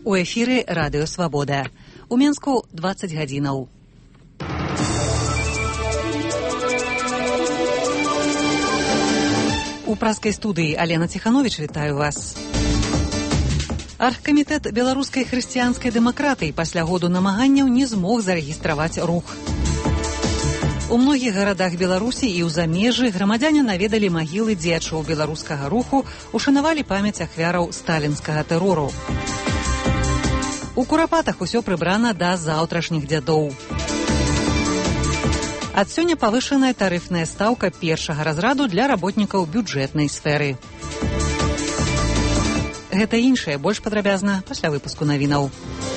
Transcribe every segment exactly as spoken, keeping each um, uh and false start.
У эфіры Радыё Свабода. У Менску дваццаць гадзінаў. У праскай студыі Алена Ціхановіч вітаю вас. Аргкамітэт беларускай хрысціянскай дэмакратыі пасля году намаганняў не змог зарэгістраваць рух. У многіх гарадах Беларусі і ў замежжы грамадзяне наведалі магілы дзеячоў беларускага руху, ушанавалі памяць ахвяраў сталінскага тэрору. У Курапатах усё прыбрана да заўтрашніх дзядоў. Ад сёння павышаная тарыфная стаўка першага разраду для работнікаў бюджэтнай сферы. Гэта іншае больш падрабязна пасля выпуску навінаў.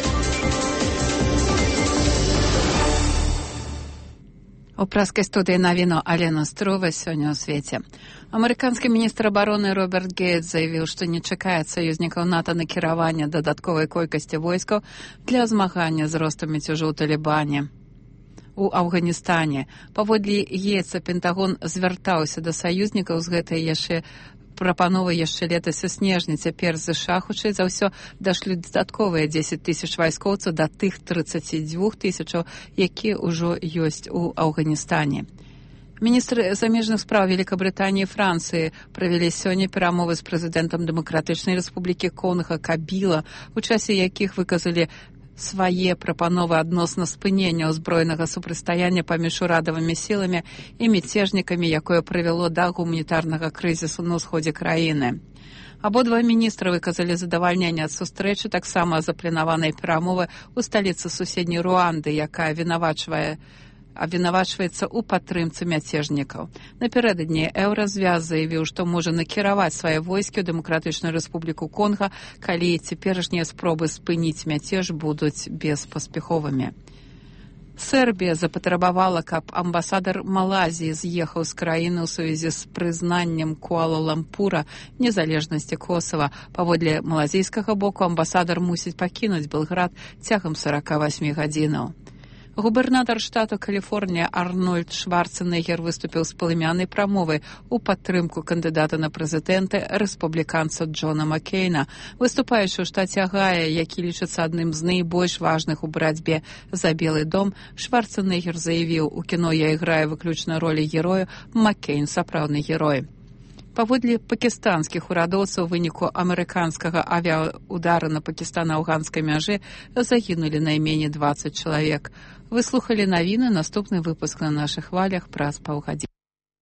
У праскай студыі навіну Алена Строва сёння ў свеце. Амерыканскі міністр абароны Роберт Гейтс заявіў, што не чакае саюзнікаў НАТО накіравання дадатковай колькасці войскаў для змагання з ростам мяцежу ў Талібане. У Афганістане паводле Гейтса Пентагон звяртаўся да саюзнікаў з гэтай яшчэ прапановы яшчэ летась у снежні. Цяпер ЗША хутчэй за ўсё дашлюць дадатковыя дзесяць тысяч вайскоўцаў да тых трыццаці дзвюх тысячаў, якія ўжо ёсць у Афганістане. Міністры замежных спраў Великабрытаніі і Францыі правялі сёння перамовы з прэзідэнтам Дэмакратычнай Рэспублікі Конга Кабіла, у часе якіх выказалі свае прапановы адносна спынення ўзброенага супрацьстаяння паміж урадавымі сіламі і мяцежнікамі, якое прывяло да гуманітарнага крызісу на ўсходзе краіны. Абодва міністры выказалі задавальненне ад сустрэчы таксама запланаванай перамовы ў сталіцы суседняй Руанды, якая вінавачвае абвінавачваецца ў падтрымцы мяцежнікаў. Напярэдадні Еўразвяз заявіў, што можа накіраваць свае войскі ў Дэмакратычную Рэспубліку Конга, калі цяперашнія спробы спыніць мяцеж будуць беспаспяховымі. Сербія запатрабавала, каб амбасадар Малайзіі з'ехаў з краіны ў сувязі з прызнаннем Куала-Лампура незалежнасці Косава. Паводле малазійскага боку амбасадар мусіць пакінуць Белград цягам сорок восемь гадзінаў. Губернатар штату Каліфорнія Арнольд Шварценеггер выступіў з палымянай прамовай у падтрымку кандыдата на прэзідэнты рэспубліканца Джона Маккейна. Выступаючы ў штаце Агая, які лічыцца адным з найбольш важных у барацьбе за Белы дом, Шварценеггер заявіў: у кіно я іграю выключна ролі героя, Маккейн сапраўдны герой. Паводле пакістанскіх урадоўцаў, у выніку амерыканскага авіаудара на пакістана-афганскай мяжы загінулі найменей дваццаць чалавек. Вы слухалі навіны, наступны выпуск на нашых хвалях праз паўгадзіны.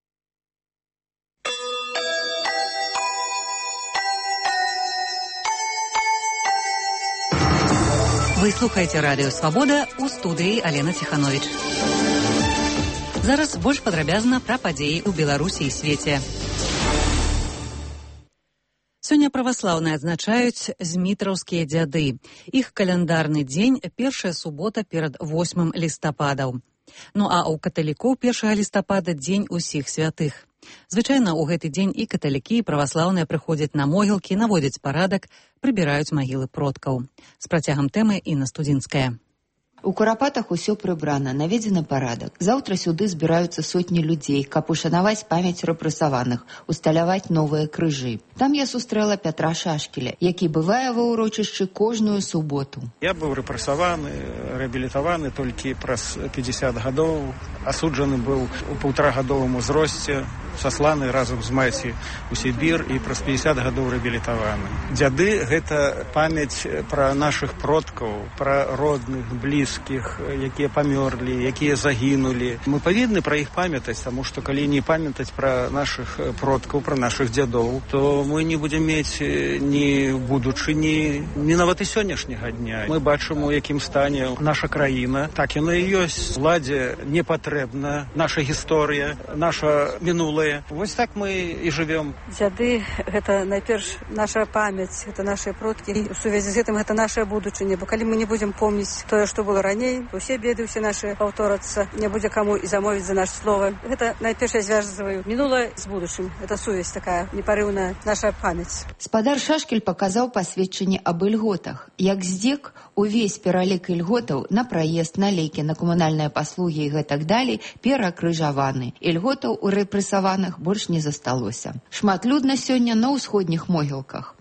Вы слухаеце Радыё Свабода, у студыі Алена Ціхановіч. Зараз больш падрабязна пра падзеі ў Беларусі і свеце. Сёння праваслаўныя адзначаюць змітраўскія дзяды. Іх каляндарны дзень – першая субота перад восьмым лістападаў. Ну а ў каталікоў першага лістапада дзень усіх святых. Звычайна ў гэты дзень і каталікі, і праваслаўныя прыходзяць на могілкі, наводзяць парадак, прыбіраюць магілы продкаў. З працягам тэмы Інна Студзінская. У Курапатах усё прыбрана, наведзены парадак. Заўтра сюды збіраюцца сотні людзей, каб ушанаваць памяць рэпрэсаваных, усталяваць новыя крыжы. Там я сустрэла Пятра Шашкеля, які бывае ва ўрочышчы кожную суботу. Я быў рэпрэсаваны, рэабілітаваны толькі праз пятьдесят гадоў. Асуджаны быў у паўтарагадовым узросце, сасланы разам з маці у Сібір і праз пятьдесят гадоў рэабілітаваны. Дзяды – гэта памяць пра нашых продкаў, пра родных, блізкіх, якія памёрлі, якія загінулі. Мы павінны пра іх памятаць, таму што калі не памятаць пра нашых продкаў, пра нашых дзядоў, то мы не будзем мець ні будучыні, ні нават і сённяшняга дня. Мы бачым, у якім стане наша краіна. Так яна і ёсць. Уладзе не патрэбна наша гісторыя, наша мінулае. Вось так мы і жывём. Дзяды – гэта найперш наша памяць, гэта нашыя продкі. І ў сувязі з гэтым гэта наша будучыня. Бо калі мы не будзем помніць тое, што было раней, усе беды ўсе нашы паўторацца, не будзе каму і замовіць за наш слова. Гэта найперш я звязваю мінулае з будучым. Гэта сувязь такая непарыўная, наша памяць. Спадар Шашкель паказаў пасведчанне аб ільготах. Як здзек, увесь пералік ільготаў на праезд, на лекі, на камунальныя паслугі і гэтак далей перакрыжаваны. Ільготаў у рэпрэсаваных больш не засталося. Шматлюдна сёння на ўсходніх могілках.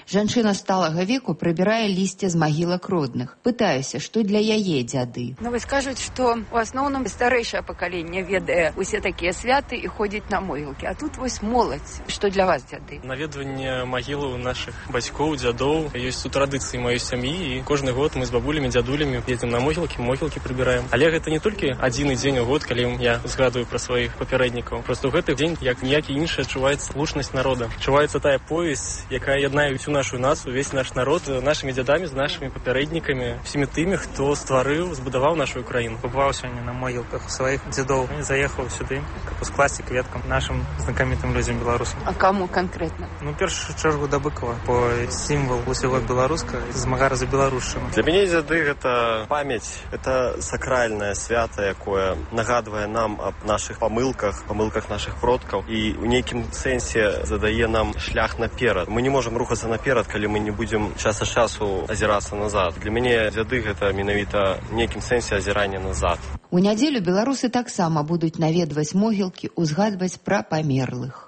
Жанчына сталага веку прыбірае лісце з магілак родных. Пытаюся, што для яе дзяды. Ну, вось кажуць, што ў асноўным старэйшае пакаленне ведае усе такія святы і ходзіць на могілкі. А тут вось моладзь. Што для вас дзяды? Наведванне магілаў нашых бацькоў, дзядоў. Ёсць тут традыцыі маёй сям'і, і кожны год мы з бабулямі, дзядулямі едзем на могілкі, могілкі прыбіраем. Але гэта не толькі адзіны дзень у год, калі я згадую пра сваіх папярэднікаў. Просто ў гэты дзень, як ніякі іншы, адчуваецца слушнасць народа. Адчуваецца тая повязь, якая яднае всю нашу нацыю, весь наш народ, нашымі дзядамі, з нашымі папярэднікамі, всімі тымі, хто стварыў, збудаваў нашу краіну. Побывал сегодня на могилках своих дедов и заехал сюда, как скласти кветкам нашим знакомитым людям белорусам. А кому конкретно? Ну, в первую чергу до Быкова, по символ усього белоруска, змагара за беларушчыну. Для мяне дзяды гэта памяць, это сакральнае свята, якое нагадвае нам аб нашых памылках, памылках наших продкаў і ў нейкім сэнсе задае нам шлях наперад. Мы не можам рухацца наперад, калі мы не будзем час ад часу азірацца назад. Для мяне дзяды гэта менавіта в нейкім сэнсе азірання назад. У нядзелю беларусы таксама будуць наведваць могілкі, узгадваць пра памерлых.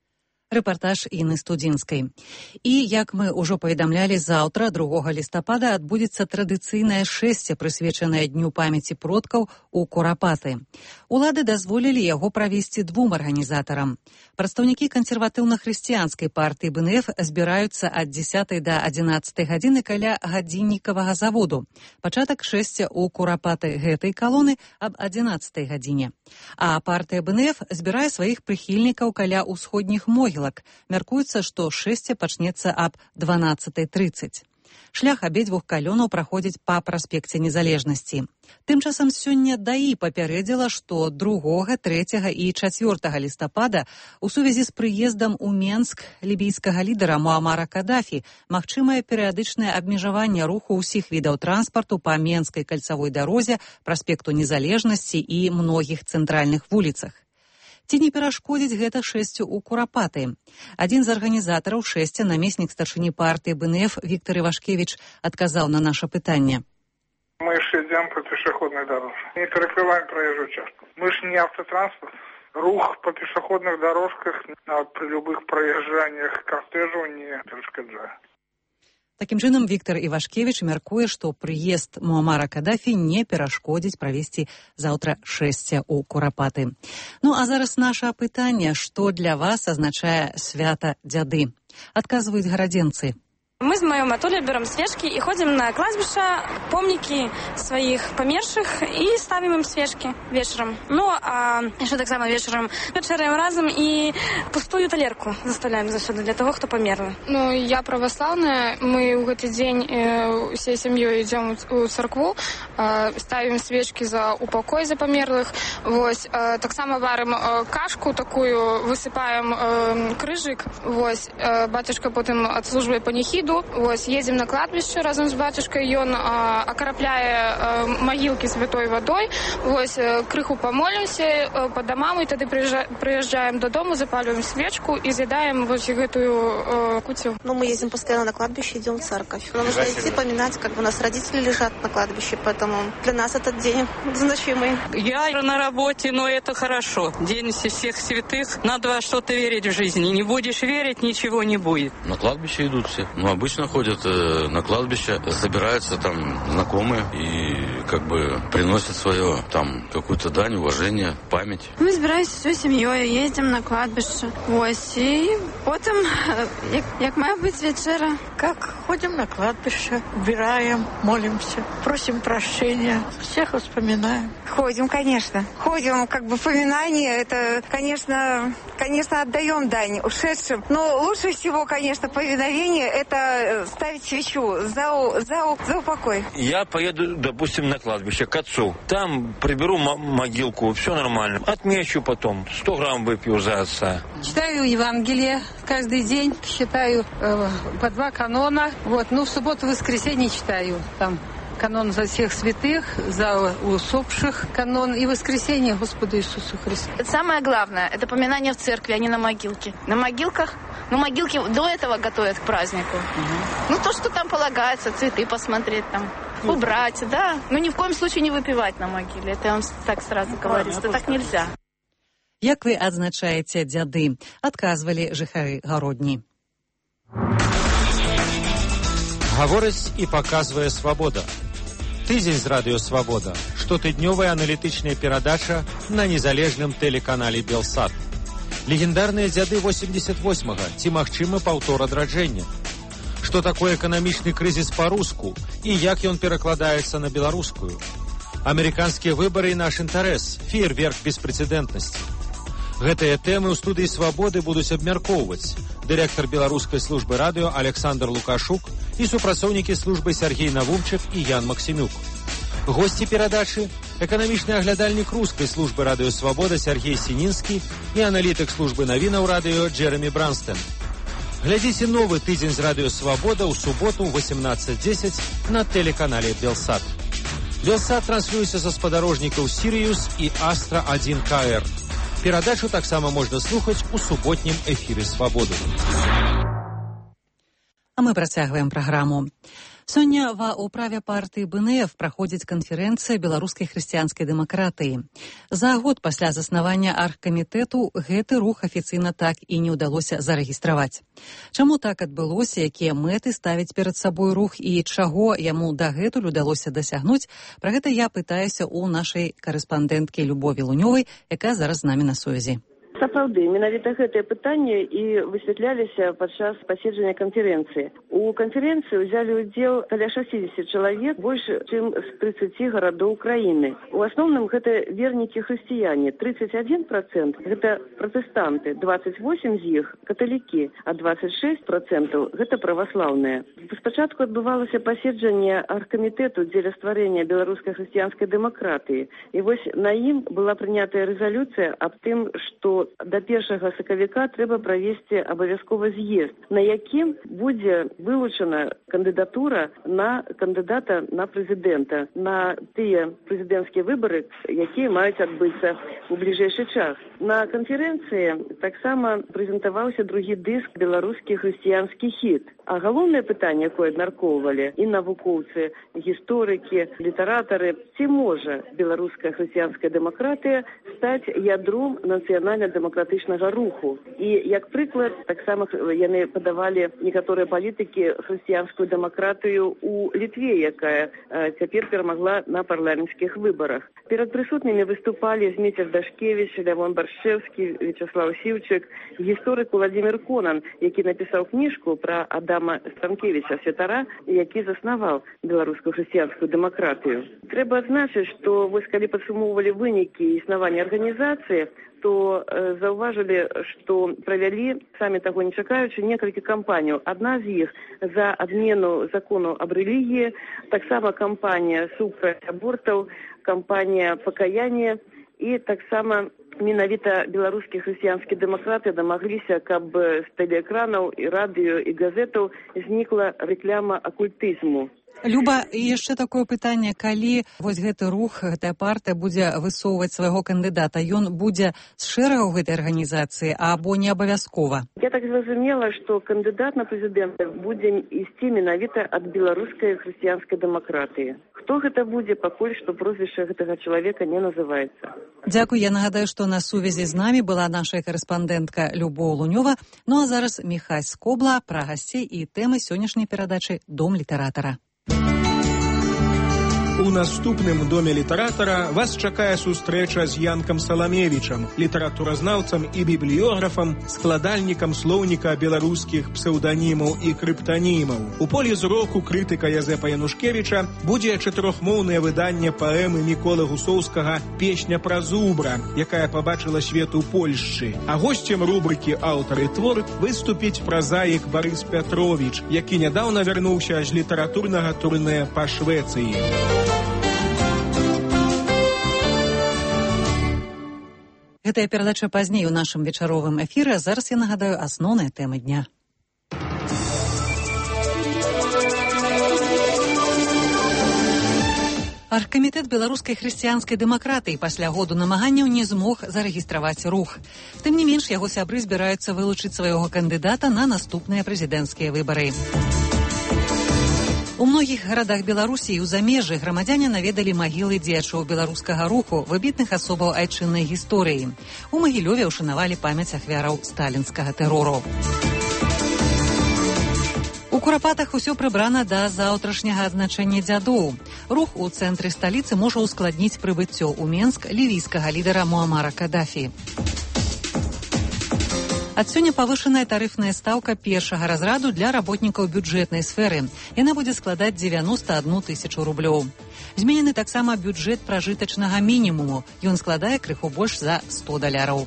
Рэпартаж Інны Студзінскай. І, як мы ўжо паведамлялі, заўтра, другога лістапада, адбудзецца традыцыйнае шэсце, прысвечанае дню памяці продкаў у Курапаты. Улады дазволілі яго правесці двум арганізатарам. Прадстаўнікі кансерватыўна-хрысціянскай партыі бэ эн эф збіраюцца ад дзесятай да адзінаццатай гадзіны каля гадзіннікавага заводу. Пачатак шэсця ў Курапаты гэтай калоны аб адзінаццатай гадзіне. А партыя бэ эн эф збірае сваіх прыхільнікаў каля ўсходніх могілак. Мяркуецца, што шэсце пачнецца аб дванаццатай трыццаць. Шлях абедзвюх калёнаў праходзіць па праспекце Незалежнасці. Тым часам сёння ДАІ папярэдзіла, што другога, трэцяга і чацвёртага лістапада у сувязі з прыездам у Менск лібійскага лідара Муамара Кадафі магчымае перыядычнае абмежаванне руху ўсіх відаў транспарту па Менскай кальцавой дарозе, праспекту Незалежнасці і многіх цэнтральных вуліцах. Ці не перашкодзіць гэта шэсцю ў Курапаты? Адзін з арганізатараў шэсця, намеснік старшыні партыі бэ эн эф Віктор Івашкевіч, адказаў на наша пытанне. Мы ж идем по пешеходной дороге, не перекрываем проезжую частку. Мы же не автотранспорт. Рух по пешеходных дорожках при любых проезжаниях кортежу не перешкоджает. Такім чынам, Віктор Івашкевіч мяркуе, што прыезд Муамара Кадафі не перашкодзіць правесці заўтра шэсце ў Курапаты. Ну, а зараз наша пытанне, што для вас азначае свята дзяды? Адказваюць гарадзенцы. Мы с моим Анатолием берем свечки и ходим на кладбище, помники своих померших и ставим им свечки вечером. Ну, а еще так само вечером вечеряем разом и пустую талерку заставляем засюда для того, кто помер. Ну, я православная. Мы в этот день э, всей семьей идем в церкву, э, ставим свечки за упокой за померлых. Вот, э, так само варим э, кашку такую, высыпаем э, крыжик. Вот, э, батюшка потом отслуживает панихиду. Ось, едем на кладбище разом с батюшкой, и он а, окропляет а, могилки святой водой. Ось, крыху помолимся а, по домам, и тогда приезжаем до дома, запаливаем свечку и съедаем вот эту а, кутю. Ну, мы ездим постоянно на кладбище, идем в церковь. Нам нужно идти поминать, как бы у нас родители лежат на кладбище, поэтому для нас этот день значимый. Я на работе, но это хорошо. День всех святых, надо во что-то верить в жизни. Не будешь верить, ничего не будет. На кладбище идут все. Ну, обычно ходят э, на кладбище, собираются там знакомые и как бы приносят свое там какую-то дань, уважение, память. Мы збираемся всей семьей, ездим на кладбище. Ось, и потом, як, як має бути вечера. Как ходим на кладбище, убираем, молимся, просим прощения, всех вспоминаем. Ходим, конечно. Ходим, как бы поминание, это, конечно, конечно, отдаем дань ушедшим. Но лучше всего, конечно, повиновение, это ставить свечу за, за, за упокой. Я поеду, допустим, на кладбище к отцу. Там приберу могилку, все нормально. Отмечу потом, сто грамм выпью за отца. Читаю Евангелие каждый день, считаю э, по два канона. Вот, ну, в субботу, воскресенье читаю там. Канон за всех святых, за усопших канон и воскресение Господу Иисусу Христу. Самое главное, это поминание в церкви, а не на могилке. На могилках, ну, могилки до этого готовят к празднику. Угу. Ну, то, что там полагается, цветы посмотреть там, убрать, да. Но ни в коем случае не выпивать на могиле. Это я вам так сразу говорю, что так нельзя. Як вы адзначаеце дзяды? Адказвалі жыхары Гародні. Гаворыць і паказвае свабода. Тыдзень з радыё «Свабода». Штотыднёвая аналітычная перадача на незалежным тэлеканале «Белсат». Легендарныя дзяды восемьдесят восьмага. Ці магчыма паўтор адраджэння? Што такое эканамічны крызіс па-руску і як ён перакладаецца на беларускую? Амерыканскія выбары і наш інтарэс. Феерверк беспрэцэдэнтнасці. Гэтыя тэмы ў студыі «Свабоды» будуць абмяркоўваць дырэктар беларускай службы радыё Александр Лукашук і супрацоўнікі службы Сергей Навумчык і Ян Максімюк. Госці перадачы – эканамічны аглядальнік рускай службы радыё «Свабода» Сергей Сінінскі і аналітык службы навінаў радыё Джеремі Бранстэн. Глядзіце новы тыдзень з радыё «Свабода» ў суботу ў восемнадцать десять на тэлеканале «Белсат». «Белсат» транслюецца са спадарожнікаў «Сірыюс» і «Астра один ка эр». Перадачу таксама можна слухаць у суботнім эфіры «Свабоды». А мы працягваем праграму. Сёння ва ўправе партыі бэ эн эф праходзіць канферэнцыя беларускай хрысціянскай дэмакратыі. За год пасля заснавання аргкамітэту гэты рух афіцыйна так і не ўдалося зарэгістраваць. Чаму так адбылося, якія мэты ставіць перад сабой рух і чаго яму дагэтуль удалося дасягнуць, пра гэта я пытаюся ў нашай карэспандэнткі Любові Лунёвай, якая зараз з намі на сувязі. Сапраўды, менавіта гэтае пытанне і высвятляліся падчас паседжання канферэнцыі. У канферэнцыі ўзялі ўдзел каля шэсцьдзесят чалавек, больш чым з трыццаці гарадоў краіны. У асноўным гэта вернікі хрысціяне, тридцать один процент гэта пратэстанты, двадцать восемь з іх каталікі, а двадцать шесть процентов гэта праваслаўныя. Спачатку адбывалася паседжанне аргкамітэту дзеля стварэння беларускай хрысціянскай дэмакратыі. І вось на ім была прынятая рэзалюцыя аб тым, што да першага сакавіка трэба правесці абавязкова з'езд, на якім будзе вылучана кандыдатура на кандыдата на прэзідэнта, на тыя прэзідэнцкія выбары, якія маюць адбыцца у бліжэйшы час. На канферэнцыі таксама прэзентаваўся другі дыск «Беларускі хрысціянскі хіт». А галоўнае пытанне, якое абмяркоўвалі і навукоўцы, гісторыкі, літаратары, ці можа беларуская хрысціянская дэмакратыя стаць ядром нацыянальна-дэмакратычнага руху. І, як прыклад, таксама яны падавалі некаторыя палітыкі хрысціянскую дэмакратыю ў Літве, якая э, цяпер перамагла на парламенцкіх выбарах. Перад прысутнымі выступалі Зміцер Дашкевіч, Лявон Баршчэўскі, Вячаслаў Сіўчык, гісторык Владзімір Конан, які напісаў кніжку пра Адама Станкевіча, святара, які заснаваў беларускую хрысціянскую дэмакратыю. Трэба адзначыць, што вось калі падсумоўвалі вынікі існавання арганізацыі, то э, заўважылі, што правялі, самі таго не чакаючы, некалькі кампаній. Адна з іх за адмену закону аб рэлігіі, таксама кампанія супраць абортаў, кампанія пакаяння і таксама менавіта беларускія хрысціянскія дэмакраты дамагліся, каб з тэлеэкранаў і радыё і газетаў знікла рэкляма акультызму. Люба, і яшчэ такое пытанне, калі вось гэты рух, гэтая партыя будзе высоўваць свайго кандыдата, ён будзе з шэрагаў гэтай арганізацыі або не абавязкова? Я так зразумела, што кандыдат на прэзідэнта будзе ісці менавіта ад беларускай хрысціянскай дэмакратыі. Хто гэта будзе, пакуль што прозвішча гэтага чалавека не называецца. Дзякуй, я нагадаю, што на сувязі з намі была наша карэспандэнтка Любоў Лунёва. Ну а зараз Міхась Скобла пра гасцей і тэмы сённяшняй перадачы «Дом літаратара». У наступным доме літаратара вас чакае сустрэча з Янкам Саламевічам, літаратуразнаўцам і бібліёграфам, складальнікам слоўніка беларускіх псеўданімаў і крыптанімаў. У полі зроку крытыка Язэпа Янушкевіча будзе чатырохмоўнае выданне паэмы Міколы Гусоўскага «Песня пра зубра», якая пабачыла свет у Польшчы. А госцем рубрыкі «Аўтар і твор» выступіць празаік Барыс Пятровіч, які нядаўна вярнуўся з літаратурнага турнэ па Швецыі. Гэтая перадача пазней у нашым вечаровым эфіры, а зараз я нагадаю асноўныя тэмы дня. Аргкамітэт беларускай хрысціянскай дэмакратыі пасля году намаганняў не змог зарэгістраваць рух. Тым не менш, яго сябры збіраюцца вылучыць свайго кандыдата на наступныя прэзідэнцкія выбары. У многіх гарадах Беларусі і ў замежжы грамадзяне наведалі магілы дзеячоў беларускага руху, выбітных асобаў айчыннай гісторыі. У Магілёве ўшанавалі памяць ахвяраў сталінскага тэрору. У Курапатах усё прыбрана да заўтрашняга адзначэння дзядоў. Рух у цэнтры сталіцы можа ускладніць прыбыццё ў Менск лівійскага лідара Муамара Кадафі. Ад сёння павышаная тарыфная стаўка першага разраду для работнікаў бюджэтнай сферы. Яна будзе складаць дзевяноста адну тысячу рублёў. Зменены таксама бюджэт пражытачнага мінімуму. Ён складае крыху больш за сто даляраў.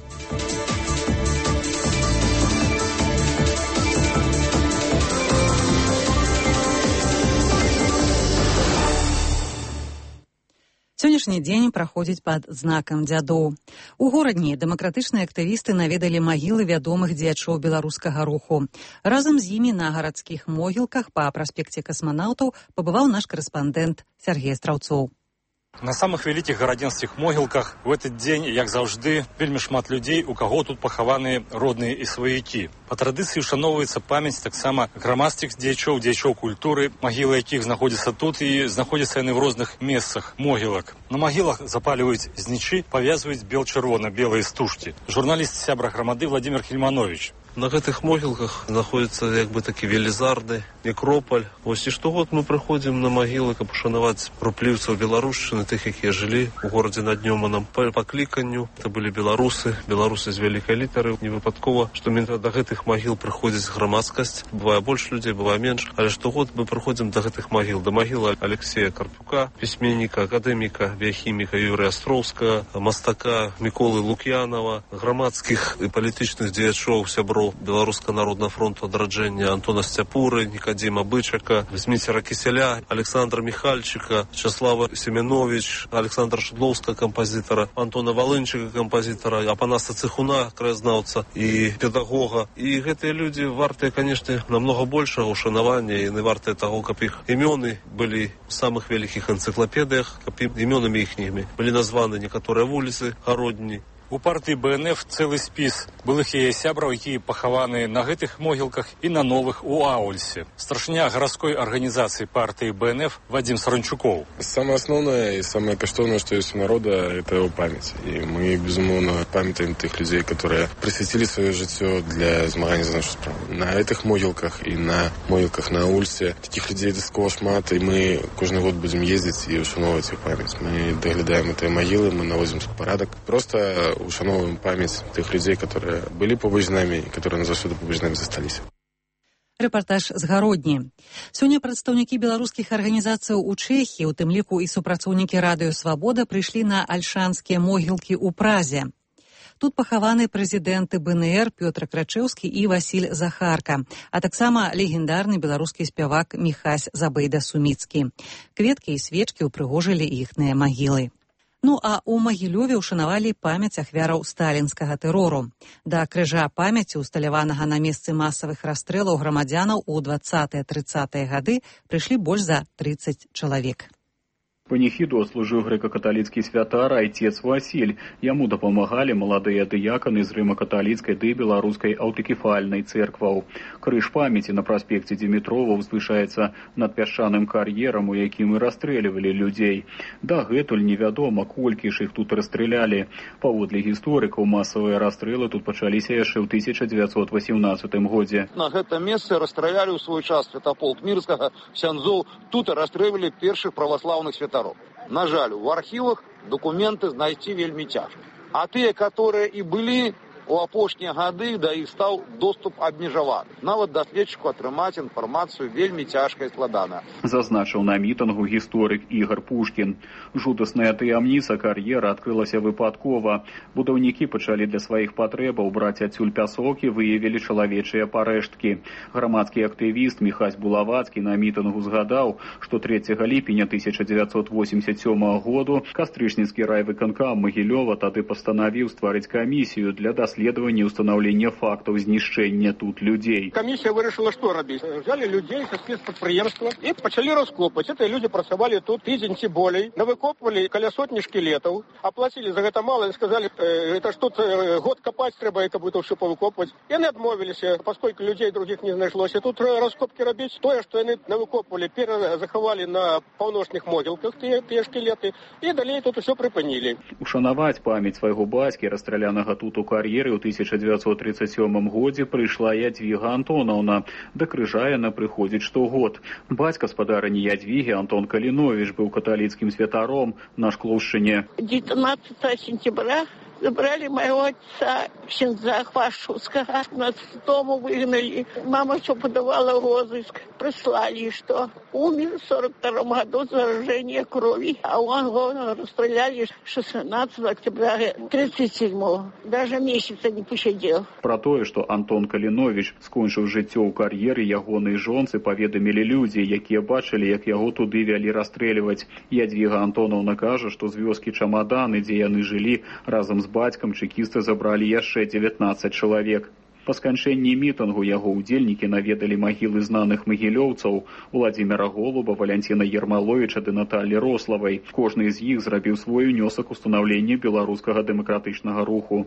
Сённяшні дзень праходзіць пад знакам дзядоў. У горадні дэмакратычныя актывісты наведалі магілы вядомых дзеячоў беларускага руху. Разам з імі на гарадскіх могілках па праспекце касманаўтаў пабываў наш карэспандэнт Сергей Страўцоў. На самых вялікіх гарадзенскіх могілках в этот дзень, як заўжды, вельмі шмат людзей, у каго тут пахаваныя родныя і сваякі. Па традыцыі ушаноўваецца памяць таксама грамадскіх дзеячоў, дзеячоў культуры, магілы якіх знаходзяцца тут і знаходзяцца яны ў розных месцах могілак. На магілах запаліваюць знічы, павязваюць бел-чырвона-белыя стужкі. Журналіст сябра грамады Владимир Хельманович. На гэтых могілках знаходзіцца як бы такі велізарны некропаль. Вось і штогод мы прыходзім на магілы, каб ушанаваць рупліўцаў беларушчыны, тых, якія жылі ў горадзе над Нёманам. Па пакліканню это былі беларусы, беларусы з вялікай літары. Не выпадкова, што менавіта да гэтых магіл прыходзіць грамадскасць. Бывае больш людзей, бывае менш, але штогод мы прыходзім да гэтых магіл. Да магілы Алексея Карпюка, пісьменніка, акадэміка, біяхіміка Юрыя Астроўскага, мастака Міколы Лук'янова, грамадскіх і палітычных дзеячоў, сяброў Беларускага народнага фронту адраджэння Антона Сцяпуры, Нікадзіма Бычака, Зміцера Кіселя, Александра Міхальчыка, Часлава Семенович, Александра Шыдлоўскага кампазітара, Антона Валынчыка кампазітара, Апанаса Цыхуна, краязнаўца і педагога. І гэтыя людзі вартыя, канешне, намнога большага ушанавання і не вартыя таго, каб іх імёны былі ў самых вялікіх энцыклапедыях, каб імёнамі іхнімі былі названы некаторыя вуліцы гародні. У партыі Бэ Эн Эф цэлы спіс былых яе сябраў, якія пахаваны на гэтых могілках і на новых у Аульсе. Старшыня гарадской арганізацыі партыі Бэ Эн Эф Вадим Саранчуков. Самое основное и самое каштоўнае, что есть у народа, это его память. И мы, безумоўно, памятаем тех людей, которые присвятили свое жыццё для змагання за нашу справу. На этих могілках и на могілках на Аульсе таких людей дастаткова шмат, и мы кожны год будем ездить и ушановывать их память. Мы доглядаем эти могилы, мы наводим порядок. Просто ушановываем память тех людей, которые были побач з намі, которые назаўсёды побач з намі засталіся. Рэпартаж з гародні. Сёння прадстаўнікі беларускіх арганізацыяў у Чэхіі, у тым ліку і супрацоўнікі радыё «Свабода», прыйшлі на альшанскія могілкі ў Празе. Тут пахаваны прэзідэнты Бэ Эн Эр Пётр Крачэўскі і Васіль Захарка, а таксама легендарны беларускі спявак Міхась Забайда-Суміцкі. Кветкі і свечкі ўпрыгожылі іхныя магілы. Ну а ў Магілёве ўшанавалі памяць ахвяраў сталінскага тэрору. Да крыжа памяці, усталяванага на месцы масавых расстрэлаў грамадзянаў у двадцатыя-трыццатыя гады, прыйшлі больш за трыццаць чалавек. Паніхіду служыў грэка-каталіцкі святар айцец Васіль. Яму дапамагалі маладыя дыяканы з рыма-каталіцкай ды беларускай аўтакефальнай цэркваў. Крыж памяці на праспекце Дзімітрова ўзвышаецца над пясчаным кар'ерам, у якім і расстрэльвалі людзей. Дагэтуль невядома, колькі ж іх тут расстралялі. Паводле гісторыкаў, масавыя расстрэлы тут пачаліся яшчэ ў тысяча дзевяцьсот васемнаццатым годзе. На гэтым месцы расстралялі ў свой час святаполк Мірскага, Сянзоў. Тут расстрэльвалі першых праваслаўных святароў. На жаль, у архівах документы знайсці вельмі цяжка. А тыя, которые і былі у апошнія гады, да іх стаў доступ абмежаваны. Нават даследчыку атрымаць інфармацыю вельмі цяжка і складана. Зазначыў на мітынгу гісторык Ігар Пушкін. Жудасная таямніца кар'ера адкрылася выпадкова. Будаўнікі пачалі для сваіх патрэбаў браць адсюль пясок і выявілі чалавечыя парэшткі. Грамадскі актывіст Міхась Булавацкі на мітынгу згадаў, што трэцяга ліпеня тысяча дзевяцьсот восемьдесят сёмага году кастрычніцкі райвыканкам Магілёва тады пастанавіў стварыць камісію для даследавання расследование и установление фактов знищения тут людей. Комиссия вырашила, что робить. Взяли людей со спецпредприемства и почали раскопать. Это люди працавали тут тыдзень ці болей. Навыкопывали каля сотни шкелетов. Оплатили за это мало и сказали, э, это что-то год копать треба, это будет все повыкопывать. И они отмовились, поскольку людей других не нашлось. И тут раскопки робить. То, что они навыкопывали, перезаховали на паўночных могилках те, те шкелеты. И далее тут все припынили. Ушанаваць память свайго бацькі, расстралянага тут у кар'еры, кар'еры ў тысяча дзевяцьсот тридцать сёмым годзе прыйшла Ядвіга Антонаўна. Да крыжа яна прыходзіць штогод. Бацька спадарыні Ядвігі, Антон Каліновіч, быў каталіцкім святаром на Шклоўшчыне. девятнадцатого сентября забрали моего отца, ксенза Хвашускага. Нас с дому выгнали. Мама все подавала розыск. Прислали, что умер в сорок втором году заражение крови. А он его расстреляли шестнадцатого октября тридцать седьмого. Даже месяца не посидел. Про тое, што Антон Каліновіч скончыў жыццё ў кар'еры, ягонай жонцы паведамілі людзі, якія бачылі, як яго туды вялі расстрэльваць. Ядвіга Антонаўна кажа, што з вёскі Чамаданы, дзе яны жылі, разам з бацькам чэкісты забралі яшчэ дзевятнаццаць чалавек. Па сканчэнні мітынгу яго ўдзельнікі наведалі магілы знаных магілёўцаў Уладзіміра Голуба, Валянціна Ермаловіча ды Наталі Рославай. Кожны з іх зрабіў свой унёсак у станаўленне беларускага дэмакратычнага руху.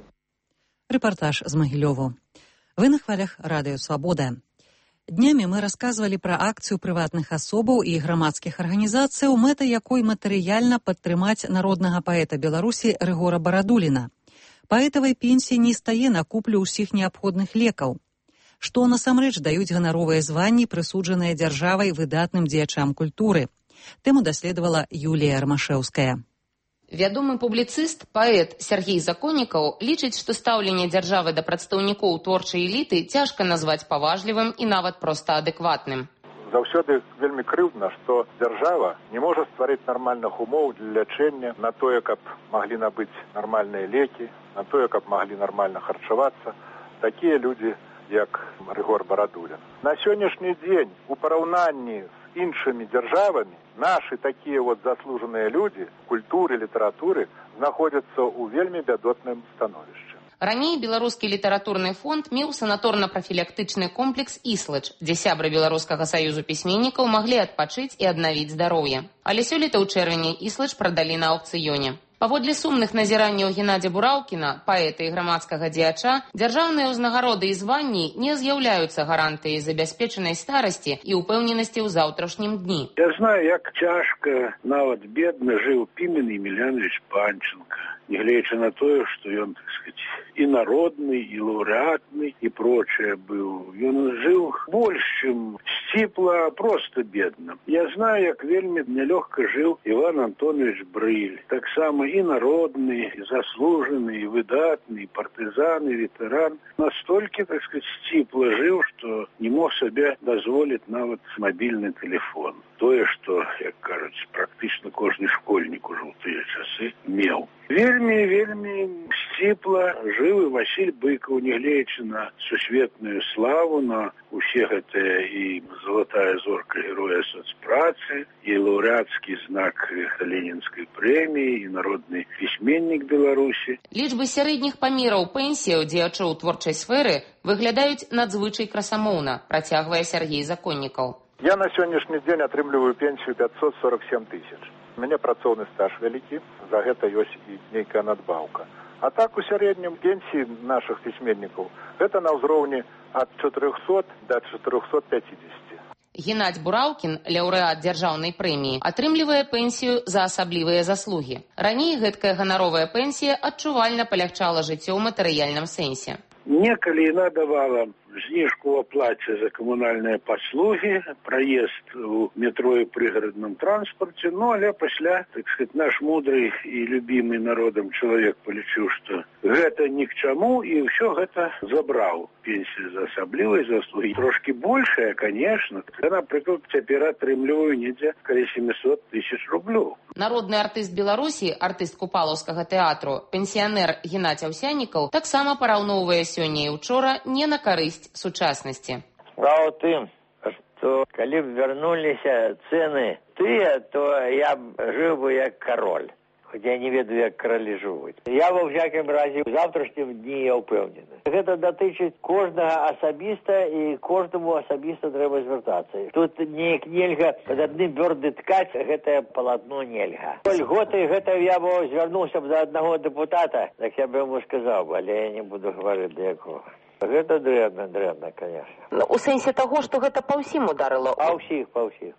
Рэпартаж з Магілёву. Вы на хвалях Радыё Свабода. Днямі мы расказвалі пра акцыю прыватных асобаў і грамадскіх арганізацыяў, мэта якой матэрыяльна падтрымаць народнага паэта Беларусі Рыгора Барадуліна. Паэтавай пенсіі не стае на куплю ўсіх неабходных лекаў. Што насамрэч даюць ганаровыя званні, прысуджаныя дзяржавай выдатным дзеячам культуры. Тэму даследавала Юлія Рамашэўская. Вядомы публіцыст, паэт Сергей Законнікаў лічыць, што стаўленне дзяржавы да прадстаўнікоў творчай эліты цяжка назваць паважлівым і нават проста адэкватным. Заўсёды вельмі крыўдна, што дзяржава не можа стварыць нармальных умоў для лячэння на тое, каб маглі набыць нармальныя лекі, на тое, каб маглі нармальна харчавацца такія людзі, як Рыгор Барадулін. На сённяшні дзень у параўнанні з іншымі дзяржавамі нашы такія вот заслужаныя людзі культуры, літаратуры знаходзяцца ў вельмі бядотным становішчы. Раней беларускі літаратурны фонд меў санаторна-прафілактычны комплекс «Іслач», дзе сябры Беларускага саюзу пісьменнікаў маглі адпачыць і аднавіць здароўе. Але сёлета ў чэрвені «Іслач» прадалі на аўкцыёне. Паводле сумных назіранняў Геннадзя Бураўкіна, паэта і грамадскага дзеяча, дзяржаўныя ўзнагароды і званні не з'яўляюцца гарантыяй забяспечанай старасці і ўпэўненасці ў заўтрашнім дні. Я знаю, як цяжка, нават бедна жыў Пімен Емельянович Панченко, нягледзячы на тое, што ён, так сказать, і народны, і лаўрэатны, і прочее быў. Ён жыў больш, чым сціпла, проста бедна. Я знаю, як вельмі нялёгка жыў Іван Антонович Брыль. Таксама і народны, і заслужаны, і выдатны, і партызан, і ветэран. Настолькі, так сказать, сціпла жыў, што не мог сабе дазволіць нават мабільны тэлефон. Тое, што, як кажуць, практычна кожны школьнік ужо ў тыя часы меў. Вельмі, вельмі сціпла жыў і Васіль Быкаў, нягледзячы на сусветную славу, на усе гэтыя і залатая зорка героя соцпрацы, і лаўрэацкі знак Ленінскай прэміі, і народны пісьменнік Беларусі. Лічбы сярэдніх памераў пенсіяў дзеячоў творчай сферы выглядаюць надзвычай красамоўна, працягвае Сергей Законнікаў. Я на сённяшні дзень атрымліваю пенсію пятьсот сорок семь тысяч. У мяне працоўны стаж вялікі, за гэта ёсць і нейкая надбаўка. А так у сярэднім пенсіі нашых пісьменнікаў гэта на ўзроўні ад чатырохсот да чатырохсот пяцідзесяці. Геннадзь Бураўкін, лаўрэат дзяржаўнай прэміі, атрымлівае пенсію за асаблівыя заслугі. Раней гэткая ганаровая пенсія адчувальна палягчала жыццё ў матэрыяльным сэнсе. Некалі яна давала зніжку ў аплаце за камунальныя паслугі, праезд у метро і прыгарадным транспарце, ну, але пасля, так сказать, наш мудрый і любімы народам чалавек палічыў, што гэта ні к чаму, і ўсё гэта забраў. Пенсія за асаблівыя заслугі. Трошкі большая, конечно. Я, напрыклад, цяпер атрымліваю недзе каля семьсот тысяч рублёў. Народны артыст Беларусі, артыст Купалаўскага тэатру, пенсіянер Геннадзь Аўсянікаў таксама параўноўвае сёння і учора не на карысць сучаснасці. Справа ў тым, што калі б вярнуліся цэны тыя, то я б жыў бы як кароль. Хоць я не ведаю, як каралі жывуць. Я ва ўсякім разе ў заўтрашнім дні я ўпэўнены. Гэта датычыць кожнага асабіста, і кожнаму асабіста трэба звяртацца. Тут неяк нельга пад адны бёрды ткаць, гэтае палатно нельга. Льготы гэта я б звярнуўся б да аднаго дэпутата, так я б яму сказаў, але я не буду гаварыць да якога. Гэта дрэнна, дрэнна, конечно. Ну, у сэнсе таго, што гэта па ўсім ударыла? Па ўсіх, па ўсіх, па ўсіх.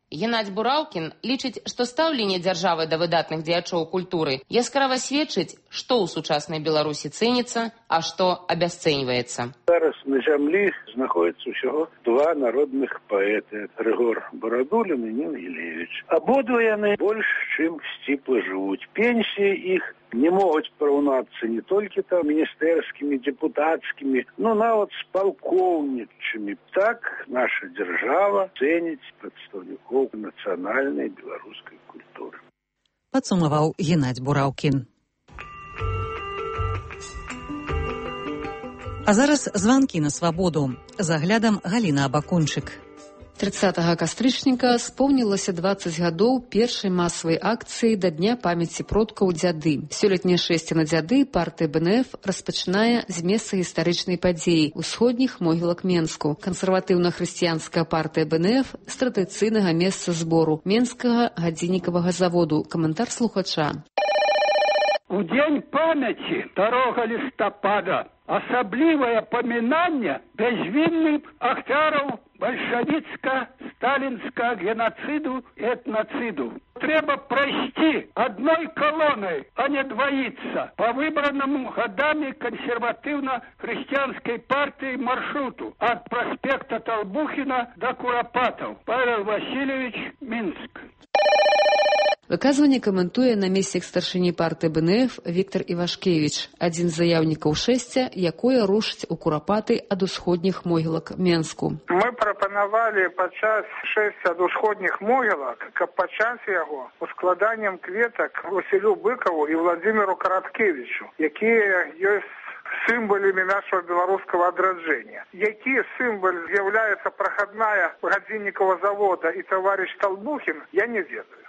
Геннадзь Бураўкін лічыць, што стаўленне дзяржавы да выдатных дзеячоў культуры яскрава сведчыць, што ў сучаснай Беларусі цэніцца, а што абясцэньваецца. Зараз на зямлі знаходзіцца ўсяго два народных паэты, Рыгор Барадулін і Нін Гілевіч. Абодва яны больш чым сціпла жывуць. Пенсіі іх не могуць параўнацца не толькі там міністэрскімі, депутацкімі, но нават з палкоўнічымі. Так наша дзяржава цэніць прадстаўнікоў нацыянальнай беларускай культуры. Падсумаваў Геннадзь Бураўкін. А зараз званкі на свабоду. За аглядам Галіна Абакунчык. трыццатага кастрычніка споўнілася дваццаць гадоў першай масавай акцыі да Дня памяці продкаў дзяды. Сёлетняе шэсце на дзяды партыя бэ эн эф распачынае з месца гістарычнай падзеі усходніх могілак Менску. Кансерватыўна-хрысціянская партыя бэ эн эф з традыцыйнага месца збору Менскага гадзіннікавага заводу. Каментар слухача. У дзень памяці второга лістапада асаблівае памінанне бязвінных ахвяраў бальшавіцка-сталінскага генацыду і этнацыду. Трэба прайсці адной калонай, а не дваіцца па выбранаму гадамі кансерватыўна-хрысціянскай партыі маршруту ад праспекта Талбухіна да Курапатаў. Павел Васильевич, Мінск. Выказванне каментуе намеснік старшыні партыі бэ эн эф Віктор Івашкевіч, адзін з заяўнікаў шэсця, якое рушыць у Курапаты ад усходніх могілак Менску. Мы прапанавалі падчас шэсця ад усходніх могілак, каб пачаць яго ускладаннем кветак Васілю Быкаву і Владзіміру Караткевічу, якія ёсць сімваламі нашого беларускага адраджэння. Які сімвал з'яўляецца прахадная гадзіннікава завода і таварыш Талбухін, я не ведаю.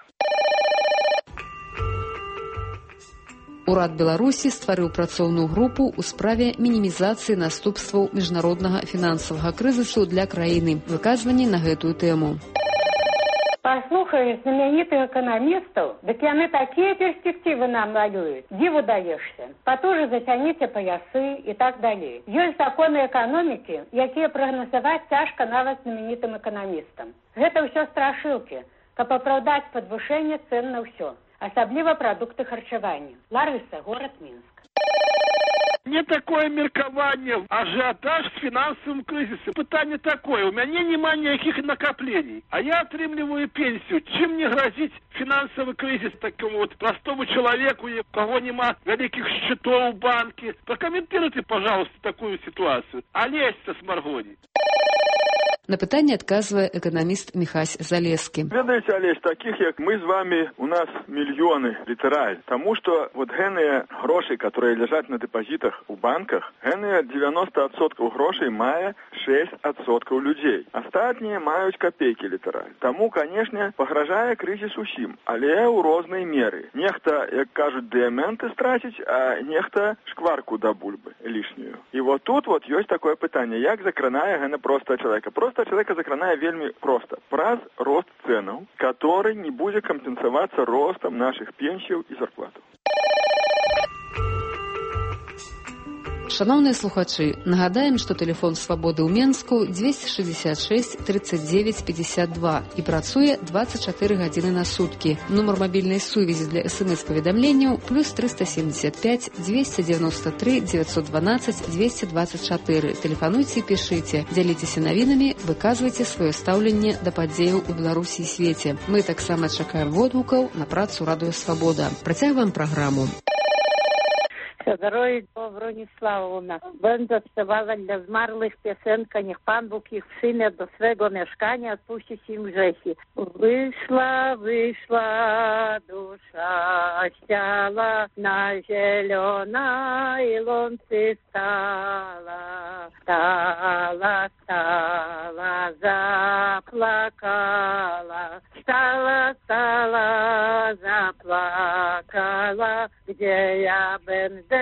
Урад Беларусі стварыў працоўную групу ў справе мінімізацыі наступстваў міжнароднага фінансавага крызісу для краіны. Выказванне на гэтую тэму. Паслухаеш знаменитых эканамістаў, дык яны такія перспектывы нам малююць. Диву даешься. Потуже зацяніце паясы і так далей. Ёсць законы эканомікі, якія прагназаваць цяжка нават знаменитым эканамістам. Гэта ўсё страшылкі, каб апраўдаць падвышэнне цэн на ўсё. Асабліва прадукты харчавання. Ларыса, город Мінск. Не такое меркаванне, ажиотаж с финансовым кризисом. Пытание такое, у меня нема никаких накоплений, а я отрымливаю пенсию. Чем мне грозит финансовый кризис такому вот простому человеку, у кого нема великих счетов в банке? Прокомментируйте, пожалуйста, такую ситуацию. Олеся с Маргони. На пытанне адказвае эканаміст Міхась Залескі. Ведаеце, Олесь, таких, як мы з вами, у нас мільёны, літараль. Тому что вот геныя гроші, которые лежать на депозитах у банках, геныя девяносто адсоткаў грошей мае шесть адсоткаў людзей. Астатнія маюць копейки, літараль. Тому, конечно, пагражае крызіс усім, але ў рознай меры. Нехта, як кажуць, дыяменты страціць, а нехта шкварку да бульбы лишнюю. І вот тут вот ёсць такое пытанне, як закранае гена простого человека. Просто человека закранае вельмі просто. Праз рост ценаў, который не будет компенсоваться ростом наших пенсий и зарплат. Шановныя слухачы, нагадаем, што тэлефон свабоды ў Менску двести шестьдесят шесть тридцать девять пятьдесят два і працуе двадцать четыре гадзіны на суткі. Нумар мабільнай сувязі для эс-эм-эс-паведамленняў плюс триста семьдесят пять двести девяносто три девятьсот двенадцать двести двадцать четыре. Тэлефануйце і пішыце, дзяліцеся навінамі, выказвайце сваё стаўленне да падзеяў у Беларусі і свеце. Мы таксама чакаем водгукаў на працу Радыё Свабода. Працягваем праграму. Герой Брониславовна, będę śpiewała dla zmarłych piosenkę, niech Pan Bóg ich przyjmie do swego mieszkania, odpuścić im grzechy. Wyszła, wyszła dusza z ciała, na zielonej łące stala, stala, stala, zaplakała, stala, stala, zaplakała, gdzie ja będę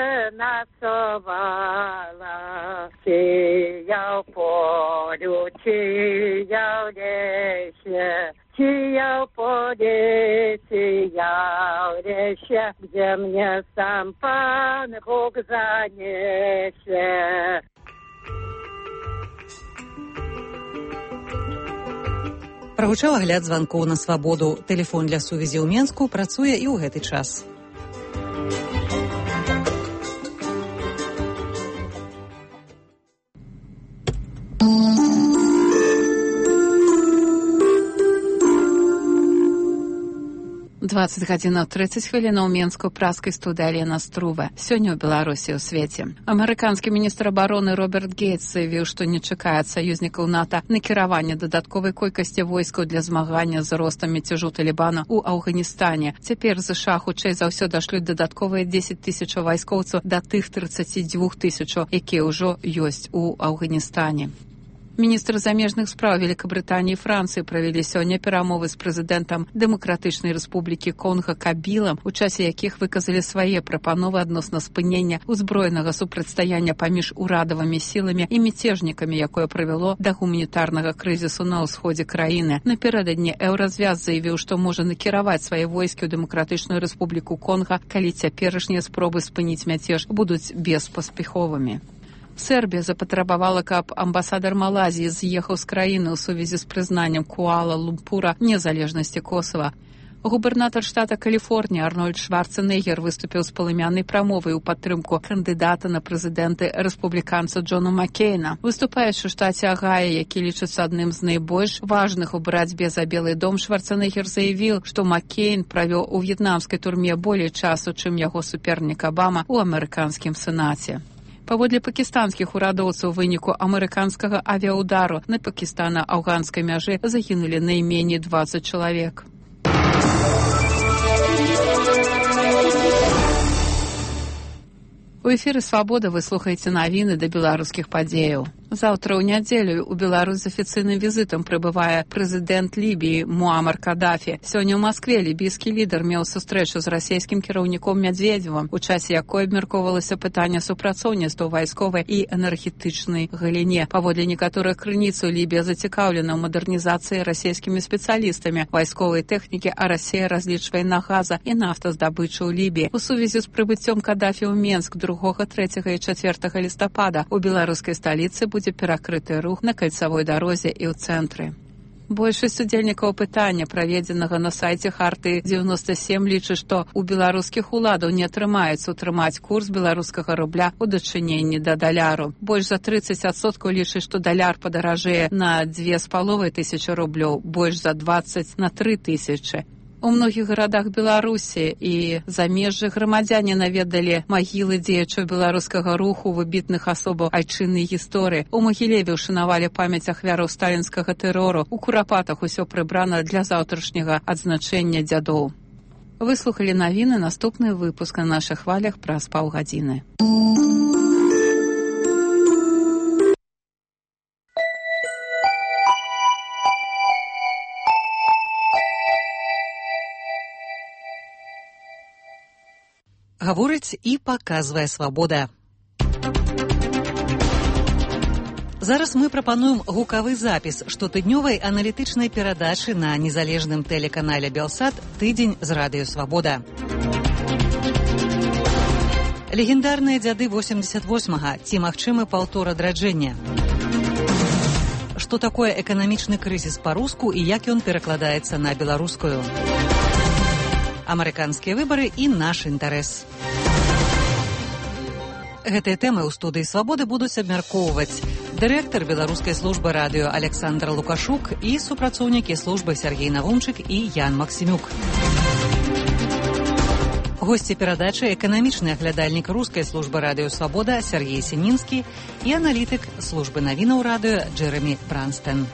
nocowała. Sijał polu, sijał lesie, sijał pole, sijał lesie, gdzie mnie sam Pan Bóg zaniesie. Прагучаў агляд званкоў на свабоду. Тэлефон для сувязі ў Менску працуе і ў гэты час. двадцать гадзінаў тридцать хвілінаў ў Менску, праскай студыі Алена Струва. Сёння ў Беларусі ў свеце. Амерыканскі міністр абароны Роберт Гейтс заявіў, што не чакае ад саюзнікаў НАТО накіравання дадатковай колькасці войскаў для змагання з ростам мяцежу Талібана ў Афганістане. Цяпер ЗША хутчэй за ўсё дашлюць дадатковыя дзесяць тысяч вайскоўцаў да тых тридцати двух тысячаў, якія ўжо ёсць у Афганістане. Міністры замежных спраў Великабрытаніі і Францыі правялі сёння перамовы з прэзідэнтам Дэмакратычнай Рэспублікі Конга Кабілам, у часе якіх выказалі свае прапановы адносна спынення узброенага супрацьстаяння паміж урадавымі сіламі і мяцежнікамі, якое прывяло да гуманітарнага крызісу на ўсходзе краіны. Напярэдадні Еўразвяз заявіў, што можа накіраваць свае войскі ў Дэмакратычную Рэспубліку Конга, калі цяперашнія спробы спыніць мяцеж будуць беспаспяховымі. Сербія запатрабавала, каб амбасадар Малайзіі з'ехаў з краіны ў сувязі з прызнаннем Куала-Лумпура незалежнасці Косава. Губернатар штата Каліфорнія Арнольд Шварценеггер выступіў з палымяннай прамовай у падтрымку кандыдата на прэзідэнты рэспубліканца Джона Маккейна. Выступаючы ў штаце Агая, які лічыцца адным з найбольш важных у барацьбе за Белы дом, Шварценеггер заявіў, што Маккейн правёў у в'етнамскай турме болей часу, чым яго супернік Абама ў амерыканскім сенаце. Паводле пакістанскіх урадоўцаў, у выніку амерыканскага авіаудару на пакістана-афганскай мяжы загінулі найменей двадцать чалавек. У эфіры «Свабода» вы слухаеце навіны да беларускіх падзеяў. Заўтра ў нядзелю ў Беларусь з афіцыйным візітам прыбывае прэзідэнт Лібіі Муамар Кадафі. Сёння ў Маскве лібійскі лідар меў сустрэчу з расійскім кіраўніком Мядзведзевым, у часе якой абмяркоўвалася пытанне супрацоўніцтва ў вайсковай і энергетычнай галіне. Паводле некаторых крыніцаў, Лібія зацікаўлена ў мадэрнізацыі расійскімі спецыялістамі вайсковай тэхнікі, а Расія разлічвае на газа і нафтаздабычу ў Лібіі. У сувязі з прыбыццём Кадафі ў Менск другога, трэцяга і чацвёртага лістапада у беларускай сталіцы будзе перакрыты рух на кальцавой дарозе і ў цэнтры. Большасць удзельнікаў пытання, праведзенага на сайце Харты дзевяносто сем, лічыць, што у беларускіх уладаў не атрымаецца утрымаць курс беларускага рубля ў дачыненні да даляру. Больш за тридцать адсоткаў лічыць, што даляр падаражэе на дзве з паловай тысячы рублёў, больш за двадцать на тры тысячы. У многіх гарадах Беларусі і замежжа грамадзяне наведалі магілы дзеячаў беларускага руху, выбітных асобаў айчыннай гісторыі. У Магілеве ўшанавалі памяць ахвяраў сталінскага тэрору. У Курапатах усё прыбрана для заўтрашняга адзначэння дзядоў. Выслухалі навіны, наступны выпуск на нашых хвалях праз паўгадзіны. Гаворыць і паказвае «Свабода». Зараз мы прапануем гукавы запіс штотыднёвай аналітычнай перадачы на незалежным тэлеканале «Белсат» «Тыдзень з радыё Свабода». Легендарныя дзяды восемьдесят восьмага. Ці магчымы паўтор адраджэння? Што такое эканамічны крызіс па-руску і як ён перакладаецца на беларускую? Амерыканскія выбары і наш інтарэс. Гэтыя тэмы ў студыі «Свабоды» будуць абмяркоўваць дырэктар беларускай службы радыё Александр Лукашук і супрацоўнікі службы Сергей Навумчык і Ян Максімюк. Госці перадачы — эканамічны аглядальнік рускай службы радыё «Свабода» Сергей Сінінскі і аналітык службы навінаў радыё Джэрамі Бранстэн.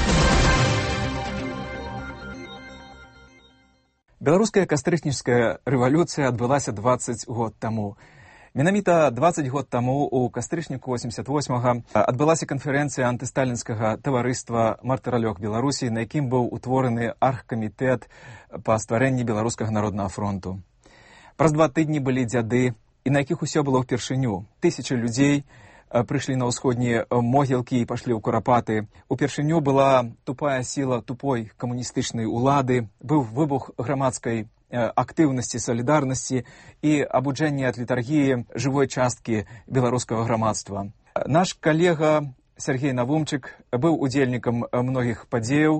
Беларуская кастрычніцкая рэвалюцыя адбылася двадцать год таму. Менавіта двадцать год таму у кастрычніку восемьдесят восьмага адбылася канферэнцыя антысталінскага таварыства «Мартыралёк Беларусі», на якім быў утвораны аргкамітэт па стварэнні Беларускага народнага фронту. Праз два тыдні былі дзяды, і на якіх усё было ўпершыню. Тысячы людзей прыйшлі на ўсходнія могілкі і пашлі ў Курапаты. Упершыню была тупая сіла тупой камуністычнай улады, быў выбух грамадскай актыўнасці, салідарнасці і абуджэнне ад літаргіі жывой часткі беларускага грамадства. Наш калега Сергей Навумчык быў удзельнікам многіх падзеяў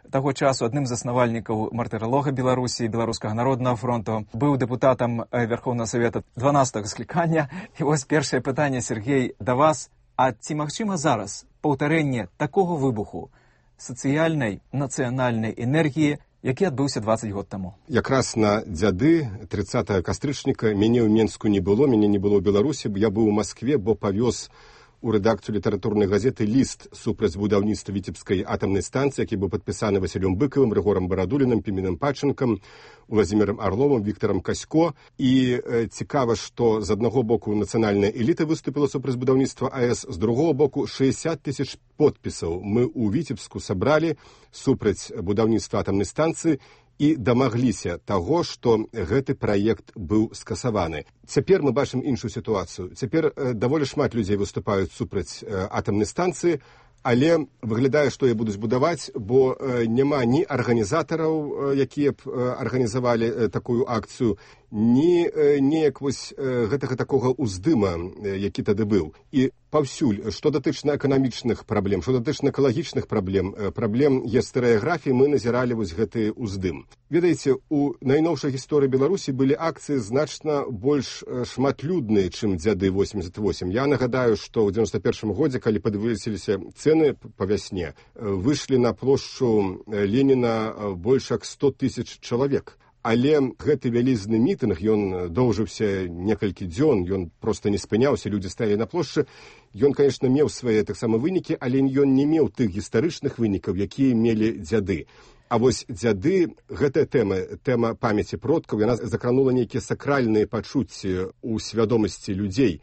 таго часу адным з заснавальнікаў мартыралога Беларусі, Беларускага народнага фронту, быў дэпутатам Верховнага Савета дванаццатага склікання. І вось першае пытанне, Сергей, да вас. А ці магчыма зараз паўтарэнне такога выбуху сацыяльнай нацыянальнай энергіі, які адбыўся дваццаць год таму? Якраз на дзяды трыццатага кастрычніка мяне ў Менску не было, мяне не было ў Беларусі, я быў у Маскве, бо павёз у рэдакцыю літаратурнай газеты ліст супраць будаўніцтва Віцебскай атамнай станцыі, які быў падпісаны Васілём Быкавым, Рыгорам Барадулінам, Піменам Пачынкам, Уладзімірам Арловым, Віктарам Касько. І э, цікава, што з аднаго боку нацыянальная эліта выступіла супраць будаўніцтва АЭС, з другого боку шэсцьдзесят тысяч подпісаў мы ў Віцебску сабралі супраць будаўніцтва атамнай станцыі і дамагліся таго, што гэты праект быў скасаваны. Цяпер мы бачым іншую сітуацыю. Цяпер э, даволі шмат людзей выступаюць супраць э, атамнай станцыі, але выглядае, што яе будуць будаваць, бо э, няма ні арганізатараў, э, якія б э, арганізавалі э, такую акцыю, ні э, неяк вось э, гэтага такога ўздыма, э, які тады быў. І паўсюль, што датычна эканамічных праблем, што датычна экалагічных праблем, э, праблем гістарыяграфіі, мы назіралі вось гэты ўздым. Ведаеце, у найноўшай гісторыі Беларусі былі акцыі значна больш э, шматлюдныя, чым дзяды восемьдесят восемь. Я нагадаю, што ў девяносто первом годзе, калі падвысіліся цены па вясне, э, выйшлі на плошчу Леніна э, больш як сто тысяч чалавек. Але гэты вялізны мітынг, ён доўжыўся некалькі дзён, ён проста не спыняўся, людзі стаялі на плошчы. Ён, конечно, меў свае таксама вынікі, але ён не меў тых гістарычных вынікаў, якія мелі дзяды. А вось дзяды, гэтая тэма, тэма памяці продкаў, яна закранула нейкія сакральныя пачуцці ў свядомасці людзей.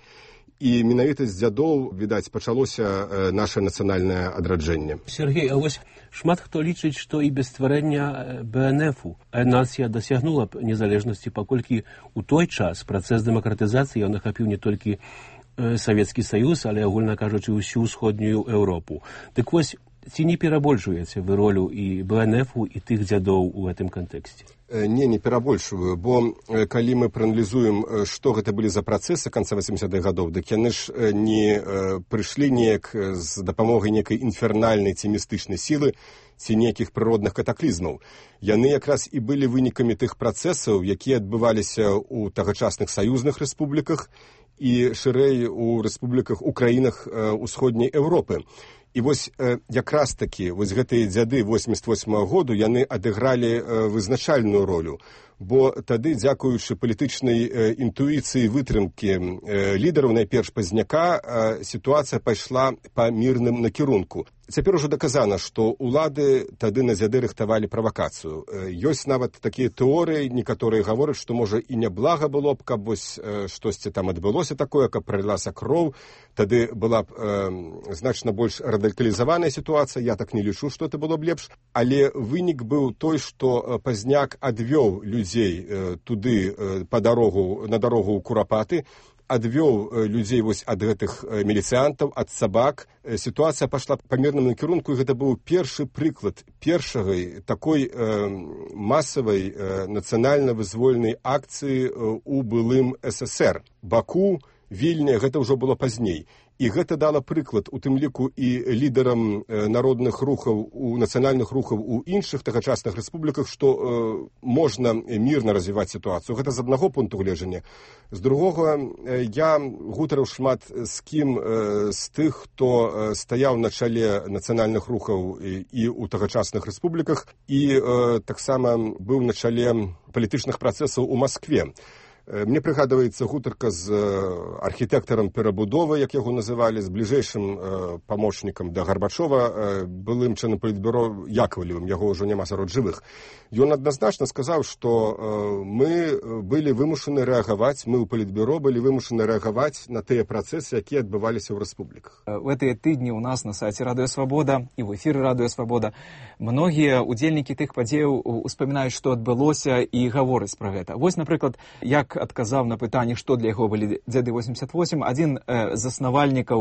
І менавіта з дзядоў, відаць, пачалося наша нацыянальнае адраджэнне. Сергей, а вось шмат хто лічыць, што і без стварэння Бэ Эн Эфу нацыя дасягнула б незалежнасці, паколькі ў той час працэс дэмакратызацыі ён ахапіў не толькі Савецкі Саюз, але, агульна кажучы, усю ўсходнюю Еўропу. Дык вось, ці не перабольшваеце вы ролю і Бэ Эн Эфу, і тых дзядоў у гэтым кантэксце? Не, не перабольшваю, бо калі мы прааналізуем, што гэта былі за працэсы канца восьмидесятых гадоў, дык яны ж не прыйшлі неяк з дапамогай некай інфернальнай ці містычнай сілы ці нейкіх прыродных катаклізмаў. Яны якраз і былі вынікамі тых працэсаў, якія адбываліся ў тагачасных саюзных рэспубліках і шырэй у рэспубліках, у краінах усходняй Еўропы. І вось э, якраз такі вось гэтыя дзяды восемьдесят восьмого году яны адыгралі э, вызначальную ролю, бо тады, дзякуючы палітычнай э, інтуіцыі вытрымкі э, лідараў, найперш Пазняка, э, сітуацыя пайшла па мірным накірунку. Цяпер ужо даказана, што ўлады тады на дзяды рыхтавалі правакацыю. Э, ёсць нават такія тэорыі, некаторыя гавораць, што можа і няблага было б, каб вось э, штосьці там адбылося такое, каб пралілася кроў, тады была б э, значна больш радыкалізаваная сітуацыя, я так не лічу, што это было б лепш, але вынік быў той, што Пазняк адвёў людзей э, туды э, па дарогу, на дарогу ў Курапаты, адвёў людзей вось ад гэтых міліцыянтаў, ад сабак. Сітуацыя пайшла па мірным накірунку, і гэта быў першы прыклад першай такой э, масавай э, нацыянальна-вызвольнай акцыі э, у былым эс эс эр. Баку, Вільня, гэта ўжо было пазней. І гэта дала прыклад у тым ліку і лідарам э, народных рухаў, у нацыянальных рухаў у іншых тагачасных рэспубліках, што э, можна мірна развіваць сітуацыю. Гэта з аднаго пункту гледжання. З другога, э, я гутарыў шмат з кім э, з тых, хто э, стаяў на чале нацыянальных рухаў і, і ў тагачасных рэспубліках, і э, таксама быў на чале палітычных працэсаў у Маскве. Мне прыгадваецца гутарка з архітэктарам перабудовы, як яго называлі, з бліжэйшым э, памочнікам да Гарбачова, э, былым членам палітбюро Яковлевым, яго ўжо няма сярод жывых. Ён адназначна сказаў, што э, мы былі вымушаны рэагаваць, мы ў палітбюро былі вымушаны рэагаваць на тыя працэсы, якія адбываліся ў рэспубліках. В гэтыя тыдні ў нас на сайце Радыё Свабода і ў эфіры Радыё Свабода многія удзельнікі тых падзеяў успамінаюць, што адбылося, і гавораць пра гэта. Вось, напрыклад, як адказаў на пытанне, што для яго былі дзяды восемьдесят восемь, адзін э, з заснавальнікаў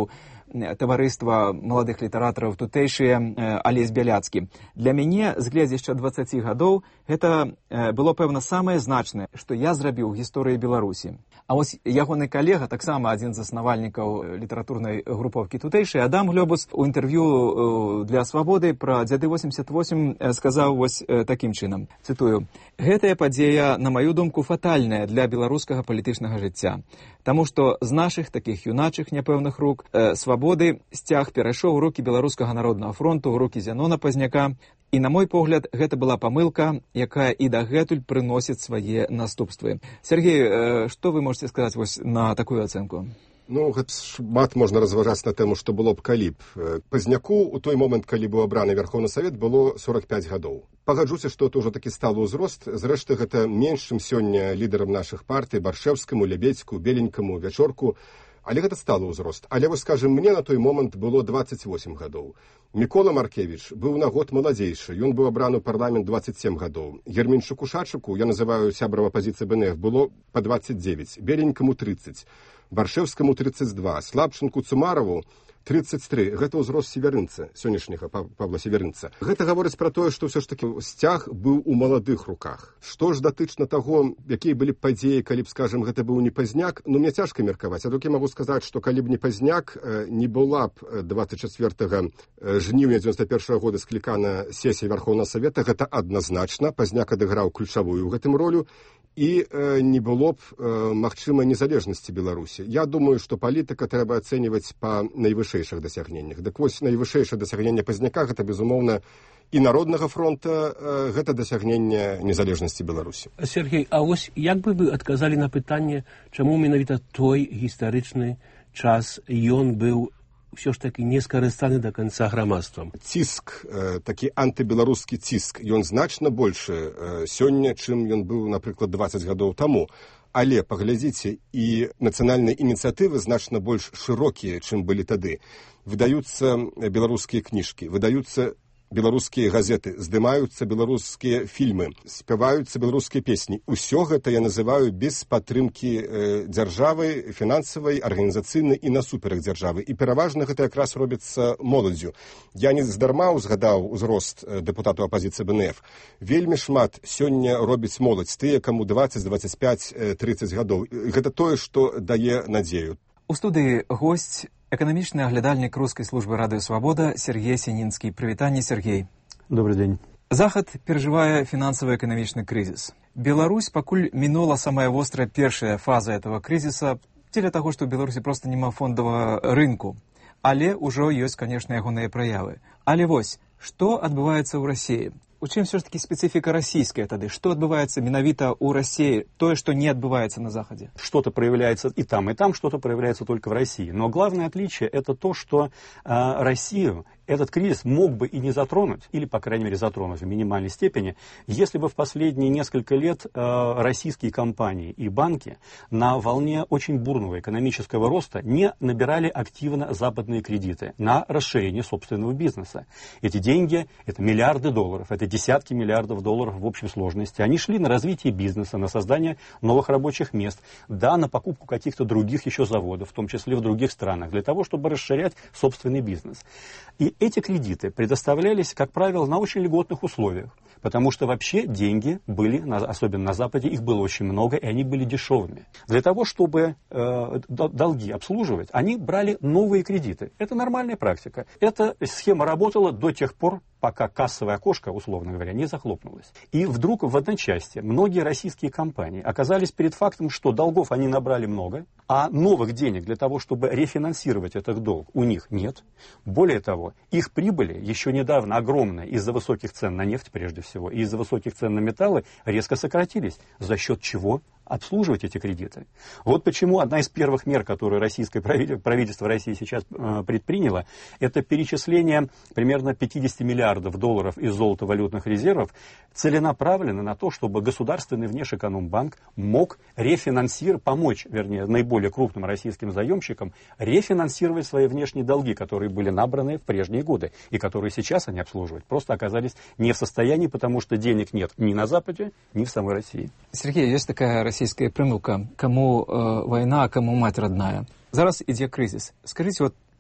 таварыства маладых літаратараў тутэйшыя Алесь Бяляцкі. Для мяне з гледзяшча дваццаці гадоў гэта было, пэвна, самае значнае, што я зрабіў у гісторыі Беларусі. А вось ягоны калега, таксама адзін з заснавальнікаў літаратурнай групоўкі тутэйшай, Адам Глёбус, у інтэрв'ю для «Свабоды» пра дзяды восемьдесят восемь сказаў вось такім чынам, цытую: «Гэтая падзея, на маю думку, фатальная для беларускага палітычнага жыцця, таму што з нашых такіх юначых няпэўных рук э, «Свабоды» сцяг перайшоў у рукі Беларускага народнага фронту, у рукі Зянона Пазняка, і, на мой погляд, гэта была памылка, якая і дагэтуль прыносіць свае наступствы». Сергей, э, што вы можете сказаць вось на такую ацэнку? Ну, гэта шмат можна разважаць на тэму, што было б калі б. Пазняку у той момант, калі быў абраны Верховны Савет, было сорок пять гадоў. Пагаджуся, што это ўжо такі сталы ўзрост. Зрэшты, гэта менш, чым сёння лідарам нашых партый, Баршэўскаму, Лябедзьку, Беленькаму, Вячорку. Але гэта сталы ўзрост. Але, вось, скажем, мне на той момант было двадцать восемь гадоў. Мікола Маркевіч быў на год маладзейшы. Ён быў абраны ў парламент двадцать семь гадоў. Герменчуку Шачыку, я называю сябрам апазіцыі БНФ, было па двадцать девять. Беленькаму тридцать. Баршэўскаму тридцать два, Слабчынку Цумарову тридцать три. Гэта ўзрост северынца, сённяшняга Павла Северынца. Гэта гаворыць пра тое, што ўсё ж такі сцяг быў у маладых руках. Што ж датычна таго, якія былі падзеі, калі б, скажем, гэта быў не Пазняк, ну, мне цяжка меркаваць. А толькі магу сказаць, што калі б не Пазняк, не была б двадцать четвёртага жніўня дзевяносто першага года склікана сесія Верховнага Савета, гэта адназначна. Пазняк адыграў ключавую ў гэтым ролю, і э, не было б э, магчымай незалежнасці Беларусі. Я думаю, што палітыка трэба ацэньваць па найвышэйшых дасягненнях. Дык вось найвышэйшае дасягненне Пазняка гэта, безумоўна, і Народнага фронта, э, гэта дасягненне незалежнасці Беларусі. Сергей, а вось як бы вы адказалі на пытанне, чаму менавіта той гістарычны час ён быў ўсё ж такі не скарыстаны да канца грамадствам? Ціск, э, такі антыбеларускі ціск, ён значна большы э, сёння, чым ён быў, напрыклад, двадцать гадоў таму. Але, паглядзіце, і нацыянальныя ініцыятывы значна больш шырокія, чым былі тады. Выдаюцца беларускія кніжкі, выдаюцца беларускія газеты, здымаюцца беларускія фільмы, спяваюцца беларускія песні. Усё гэта я называю без падтрымкі э, дзяржавы, фінансавай, арганізацыйнай і насуперак дзяржавы. І пераважна гэта якраз робіцца моладдзю. Я не здарма ўзгадаў узрост дэпутату апазіцыі БНФ. Вельмі шмат сёння робіць моладзь, тыя, каму двадцать, двадцать пять, тридцать гадоў. Гэта тое, што дае надзею. У студыі госць, эканамічны аглядальнік рускай службы радыё «Свабода» Сергей Сінінскі. Прывітанне, Сергей. Добрый день. Захад перажывае фінансава-эканамічны крызіс. Беларусь пакуль мінула самая вострая першая фаза этого крызіса дзеля таго, што ў Беларусі проста няма фондавага рынку. Але ўжо ёсць, канешне, ягоныя праявы. Але вось, што адбываецца ў Расіі? У чым все ж таки специфика российская тады? Что отбывается менавіта у России, то, что не отбывается на Западе? Что-то проявляется и там, и там, что-то проявляется только в России. Но главное отличие – это то, что э, Россию этот кризис мог бы и не затронуть, или, по крайней мере, затронуть в минимальной степени, если бы в последние несколько лет э, российские компании и банки на волне очень бурного экономического роста не набирали активно западные кредиты на расширение собственного бизнеса. Эти деньги – это миллиарды долларов, это десятки миллиардов долларов в общей сложности. Они шли на развитие бизнеса, на создание новых рабочих мест, да, на покупку каких-то других еще заводов, в том числе в других странах, для того, чтобы расширять собственный бизнес. И эти кредиты предоставлялись, как правило, на очень льготных условиях, потому что вообще деньги были, особенно на Западе, их было очень много, и они были дешевыми. Для того, чтобы э, долги обслуживать, они брали новые кредиты. Это нормальная практика. Эта схема работала до тех пор, пока кассовое окошко, условно говоря, не захлопнулось. И вдруг в одночасье многие российские компании оказались перед фактом, что долгов они набрали много, а новых денег для того, чтобы рефинансировать этот долг, у них нет. Более того, их прибыли, еще недавно огромные из-за высоких цен на нефть прежде всего, и из-за высоких цен на металлы, резко сократились. За счет чего? Обслуживать эти кредиты. Вот почему одна из первых мер, которую российское правительство России сейчас э, предприняло, это перечисление примерно пятьдесят миллиардов долларов из золотовалютных резервов целенаправленно на то, чтобы государственный Внешэкономбанк мог рефинансировать, помочь, вернее, наиболее крупным российским заемщикам рефинансировать свои внешние долги, которые были набраны в прежние годы и которые сейчас они обслуживать просто оказались не в состоянии, потому что денег нет ни на Западе, ни в самой России. Сергей, есть такая российская прымылка, кому э, война, а кому мать родная. Зараз ідзе крызіс. Скажите, вот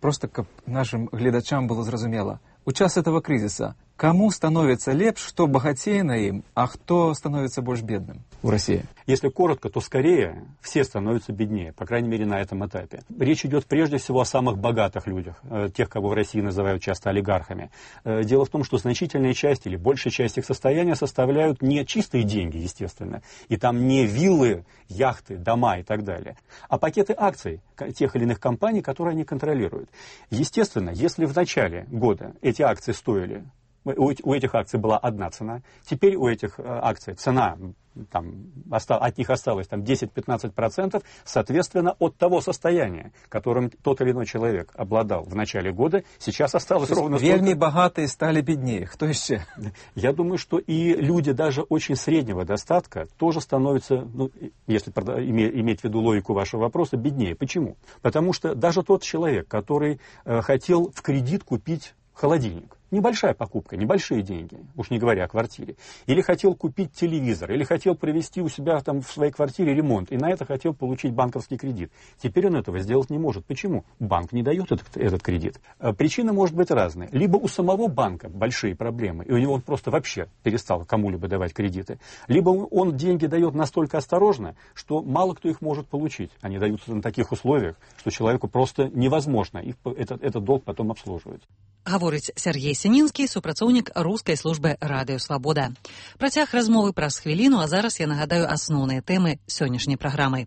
просто каб нашим гледачам было зразумела. У час этого кризиса кому становится лепш, кто богатее на им, а кто становится больше бедным в России? Если коротко, то скорее все становятся беднее, по крайней мере, на этом этапе. Речь идет прежде всего о самых богатых людях, тех, кого в России называют часто олигархами. Дело в том, что значительная часть или большая часть их состояния составляют не чистые деньги, естественно, и там не виллы, яхты, дома и так далее, а пакеты акций тех или иных компаний, которые они контролируют. Естественно, если в начале года эти акции стоили, у этих акций была одна цена, теперь у этих акций цена, там, от них осталось там, десять-пятнадцать процентов, соответственно, от того состояния, которым тот или иной человек обладал в начале года, сейчас осталось ровно столько. Вельми богатые стали беднее. Кто еще? Я думаю, что и люди даже очень среднего достатка тоже становятся, ну, если иметь в виду логику вашего вопроса, беднее. Почему? Потому что даже тот человек, который э, хотел в кредит купить холодильник, небольшая покупка, небольшие деньги, уж не говоря о квартире. Или хотел купить телевизор, или хотел провести у себя там в своей квартире ремонт, и на это хотел получить банковский кредит. Теперь он этого сделать не может. Почему? Банк не дает этот, этот кредит. Причина может быть разная. Либо у самого банка большие проблемы, и у него он просто вообще перестал кому-либо давать кредиты. Либо он деньги дает настолько осторожно, что мало кто их может получить. Они даются на таких условиях, что человеку просто невозможно их, этот, этот долг потом обслуживать. Гаворыць Сергей Сінінскі, супрацоўнік рускай службы «Радыё Свабода». Працяг размовы праз хвіліну, а зараз я нагадаю асноўныя тэмы сённяшняй праграмы.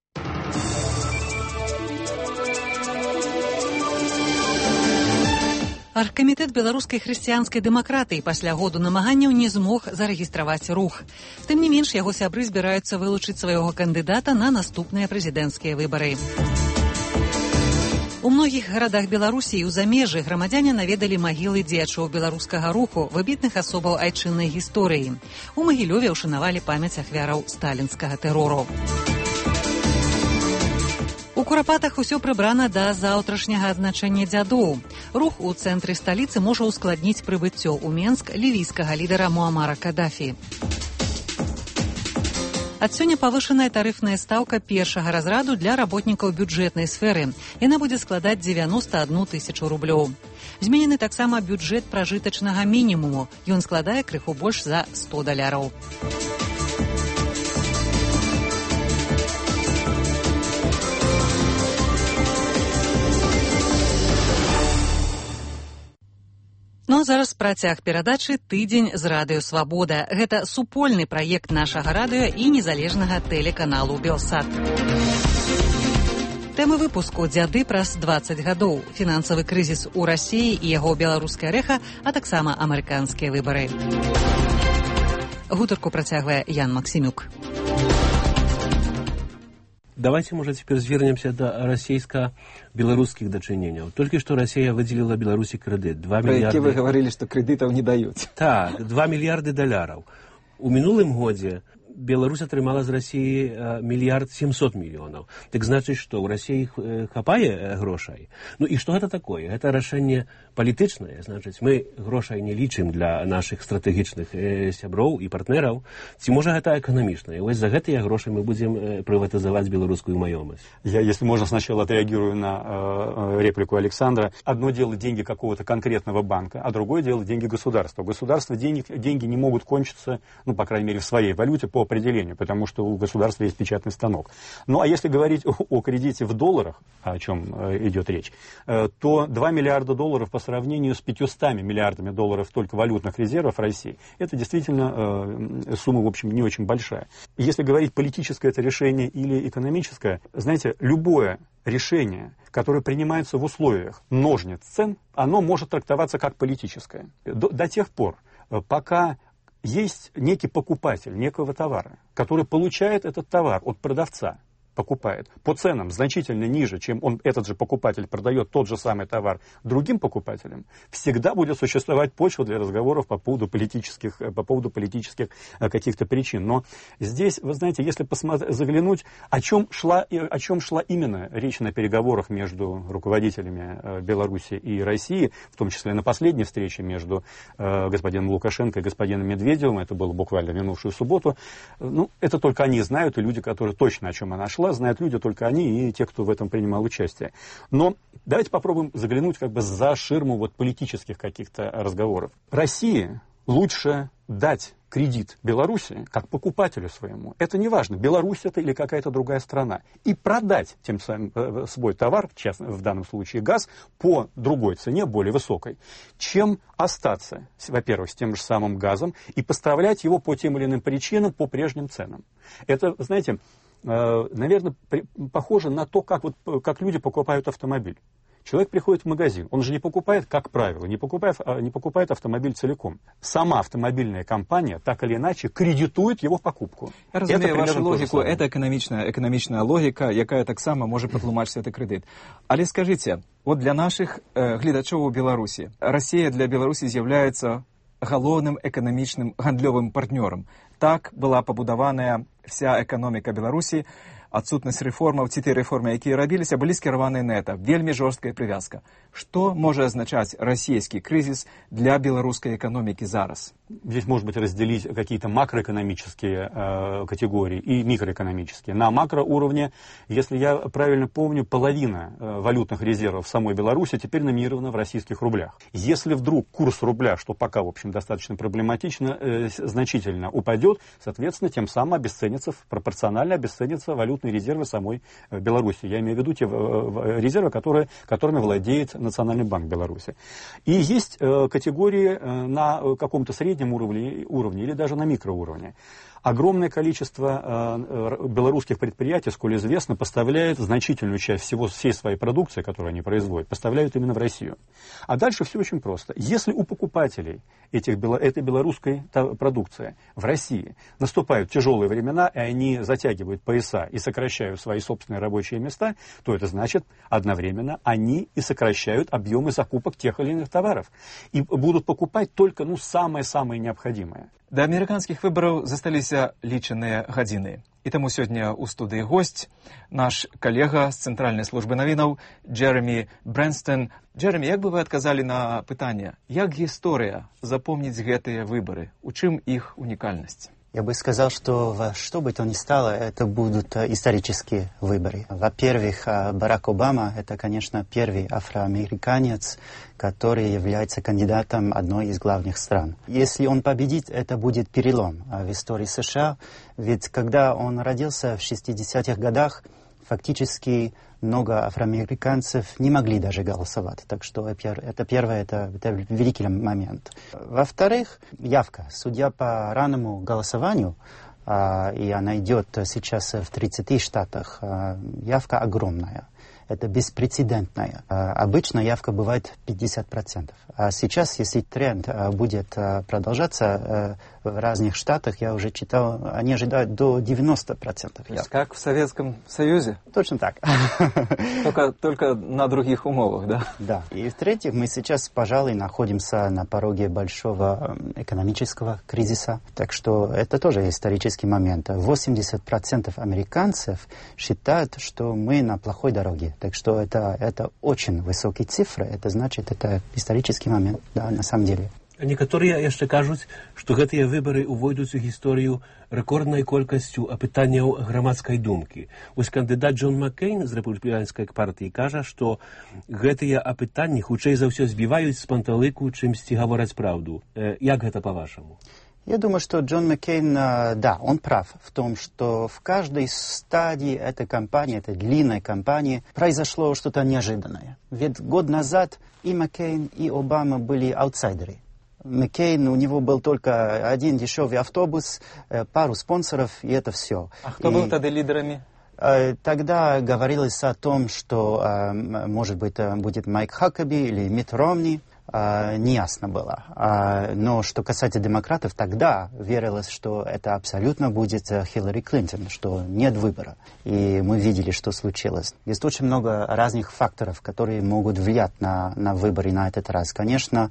Аргкамітэт беларускай хрысціянскай дэмакратыі пасля году намаганняў не змог зарэгістраваць рух. Тым не менш, яго сябры збіраюцца вылучыць свайго кандыдата на наступныя прэзідэнцкія выбары. У многіх гарадах Беларусі і ў замежжы грамадзяне наведалі магілы дзеячоў беларускага руху, выбітных асобаў айчыннай гісторыі. У Магілёве ўшанавалі памяць ахвяраў сталінскага тэрору. У Курапатах усё прыбрана да заўтрашняга адзначэння дзядоў. Рух у цэнтры сталіцы можа ускладніць прыбыццё ў Менск лівійскага лідара Муамара Кадафі. Ад сёння павышаная тарыфная стаўка першага разраду для работнікаў бюджэтнай сферы. Яна будзе складаць дзевяноста адну тысячу рублёў. Зменены таксама бюджэт пражытачнага мінімуму. Ён складае крыху больш за сто даляраў. Ну а зараз працяг перадачы «Тыдзень з Радыё Свабода». Гэта супольны праект нашага радыё і незалежнага тэлеканалу «Белсат». Тэмы выпуску «Дзяды праз дваццаць гадоў», фінансавы крызіс у Расіі і яго беларускае рэха, а таксама амерыканскія выбары. Гутарку працягвае Ян Максимюк. Давайте, может, теперь звернемся до российско-белорусских дочинений. Только что Россия выделила Беларуси кредит. два миллиарда... Вы говорили, что кредитов не дают. Так, два миллиарда долларов. У минулым году Беларусь атрымала з России миллиард семьсот миллионов. Так значит, что у России хапае грошай. Ну и что это такое? Это решение политичное. Значит, мы грошай не лічым для наших стратегічных сяброў и партнеров. Ці можа это экономично? И вот за гэтыя гроши мы будем приватизовать белорусскую маёмасць. Я, если можно, сначала отреагирую на э, реплику Александра. Одно дело деньги какого-то конкретного банка, а другое дело деньги государства. У государства денег, деньги не могут кончиться, ну, по крайней мере, в своей валюте по определению, потому что у государства есть печатный станок. Ну, а если говорить о, о кредите в долларах, о чем э, идет речь, э, то два миллиарда долларов по сравнению с пятьюстами миллиардами долларов только валютных резервов России, это действительно э, сумма, в общем, не очень большая. Если говорить политическое это решение или экономическое, знаете, любое решение, которое принимается в условиях ножниц цен, оно может трактоваться как политическое. До, до тех пор, пока есть некий покупатель некого товара, который получает этот товар от продавца, покупает по ценам значительно ниже, чем он, этот же покупатель продает тот же самый товар другим покупателям, всегда будет существовать почва для разговоров по поводу политических, по поводу политических каких-то причин. Но здесь, вы знаете, если посмотреть, заглянуть, о чем шла, о чем шла именно речь на переговорах между руководителями Беларуси и России, в том числе на последней встрече между господином Лукашенко и господином Медведевым, это было буквально в минувшую субботу, ну, это только они знают, и люди, которые точно о чем она шла. была, знают люди только они и те, кто в этом принимал участие. Но давайте попробуем заглянуть как бы за ширму вот политических каких-то разговоров. России лучше дать кредит Беларуси как покупателю своему. Это не важно, Беларусь это или какая-то другая страна. И продать тем самым свой товар, в данном случае газ, по другой цене, более высокой, чем остаться, во-первых, с тем же самым газом и поставлять его по тем или иным причинам по прежним ценам. Это, знаете, наверное, похоже на то, как, вот, как люди покупают автомобиль. Человек приходит в магазин, он же не покупает, как правило, не покупает, не покупает автомобиль целиком. Сама автомобильная компания так или иначе кредитует его в покупку. Я разумею вашу логику, это экономичная, экономичная логика, якая так само може патлумачити цей кредит. Але скажите, вот для наших э, глядачів у Беларусі, Россия для Беларуси з'являється головним экономичным гандлёвым партнёром. Так была побудаваная вся экономика Беларуси. Адсутнасць рэформаў ці тыя рэформы, якія рабіліся, былі скіраваныя на это. Вельмі жорсткая прывязка. Што можа азначаць расійскі кризис для беларускай экономики зараз? Здесь, может быть, разделить какие-то макроэкономические э, категории и микроэкономические. На макроуровне, если я правильно помню, половина э, валютных резервов самой Беларуси теперь номинирована в российских рублях. Если вдруг курс рубля, что пока, в общем, достаточно проблематично, э, значительно упадет, соответственно, тем самым обесценится, пропорционально обесценятся валютные резервы самой э, Беларуси. Я имею в виду те э, резервы, которые, которыми владеет Национальный банк Беларуси. И есть э, категории э, на каком-то среднем уровне, уровне или даже на микроуровне. Огромное количество э, белорусских предприятий, сколь известно, поставляет значительную часть всего, всей своей продукции, которую они производят, поставляют именно в Россию. А дальше все очень просто. Если у покупателей этих, этой белорусской продукции в России наступают тяжелые времена, и они затягивают пояса и сокращают свои собственные рабочие места, то это значит, одновременно они и сокращают объемы закупок тех или иных товаров. И будут покупать только ну, самое-самое необходимое. Да американских выбораў засталіся лічаныя гадзіны. І таму сёння ў студыі госць наш калега з цэнтральнай службы навінаў Джеремі Брэнстон. Джеремі, як бы вы адказалі на пытанне, як гісторыя запомніць гэтыя выбары? У чым іх унікальнасць? Я бы сказал, что во что бы то ни стало, это будут исторические выборы. Во-первых, Барак Обама – это, конечно, первый афроамериканец, который является кандидатом одной из главных стран. Если он победит, это будет перелом в истории США, ведь когда он родился в шестидесятых годах, фактически много афроамериканцев не могли даже голосовать. Так что это первое, это, это великий момент. Во-вторых, явка. Судя по раннему голосованию, а, и она идет сейчас в тридцати штатах, а, явка огромная. Это беспрецедентная. А, обычно явка бывает пятьдесят процентов. А сейчас, если тренд а, будет а, продолжаться а, в разных штатах, я уже читал, они ожидают до девяноста процентов. Как в Советском Союзе? Точно так. Только, только на других умовах, да? Да. И в-третьих, мы сейчас, пожалуй, находимся на пороге большого экономического кризиса. Так что это тоже исторический момент. восемьдесят процентов американцев считают, что мы на плохой дороге. Так что это, это очень высокие цифры. Это значит, это исторический момент, да, на самом деле. Некаторыя яшчэ кажуць, што гэтыя выбары ўвойдуць у гісторыю рэкорднай колькасцю апытанняў грамадскай думкі. Вось кандыдат Джон Маккейн з рэпубліканскай партыі кажа, што гэтыя апытанні хутчэй за ўсё збіваюць з панталыку, чымсьці гавораць праўду. Як гэта па-вашаму? Я думаю, что Джон Маккейн, да, он прав в том, что в каждой стадии этой кампании, этой длинной кампании, произошло что-то неожиданное. Ведь год назад и Маккейн, и Обама были аутсайдеры. Маккейн, у него был только один дешевый автобус, пару спонсоров, и это все. А кто и... был тогда лидерами? Тогда говорилось о том, что, может быть, будет Майк Хакаби или Митт Ромни. Неясно было. Но что касается демократов, тогда верилось, что это абсолютно будет Хиллари Клинтон, что нет выбора. И мы видели, что случилось. Есть очень много разных факторов, которые могут влиять на, на выборы на этот раз. Конечно,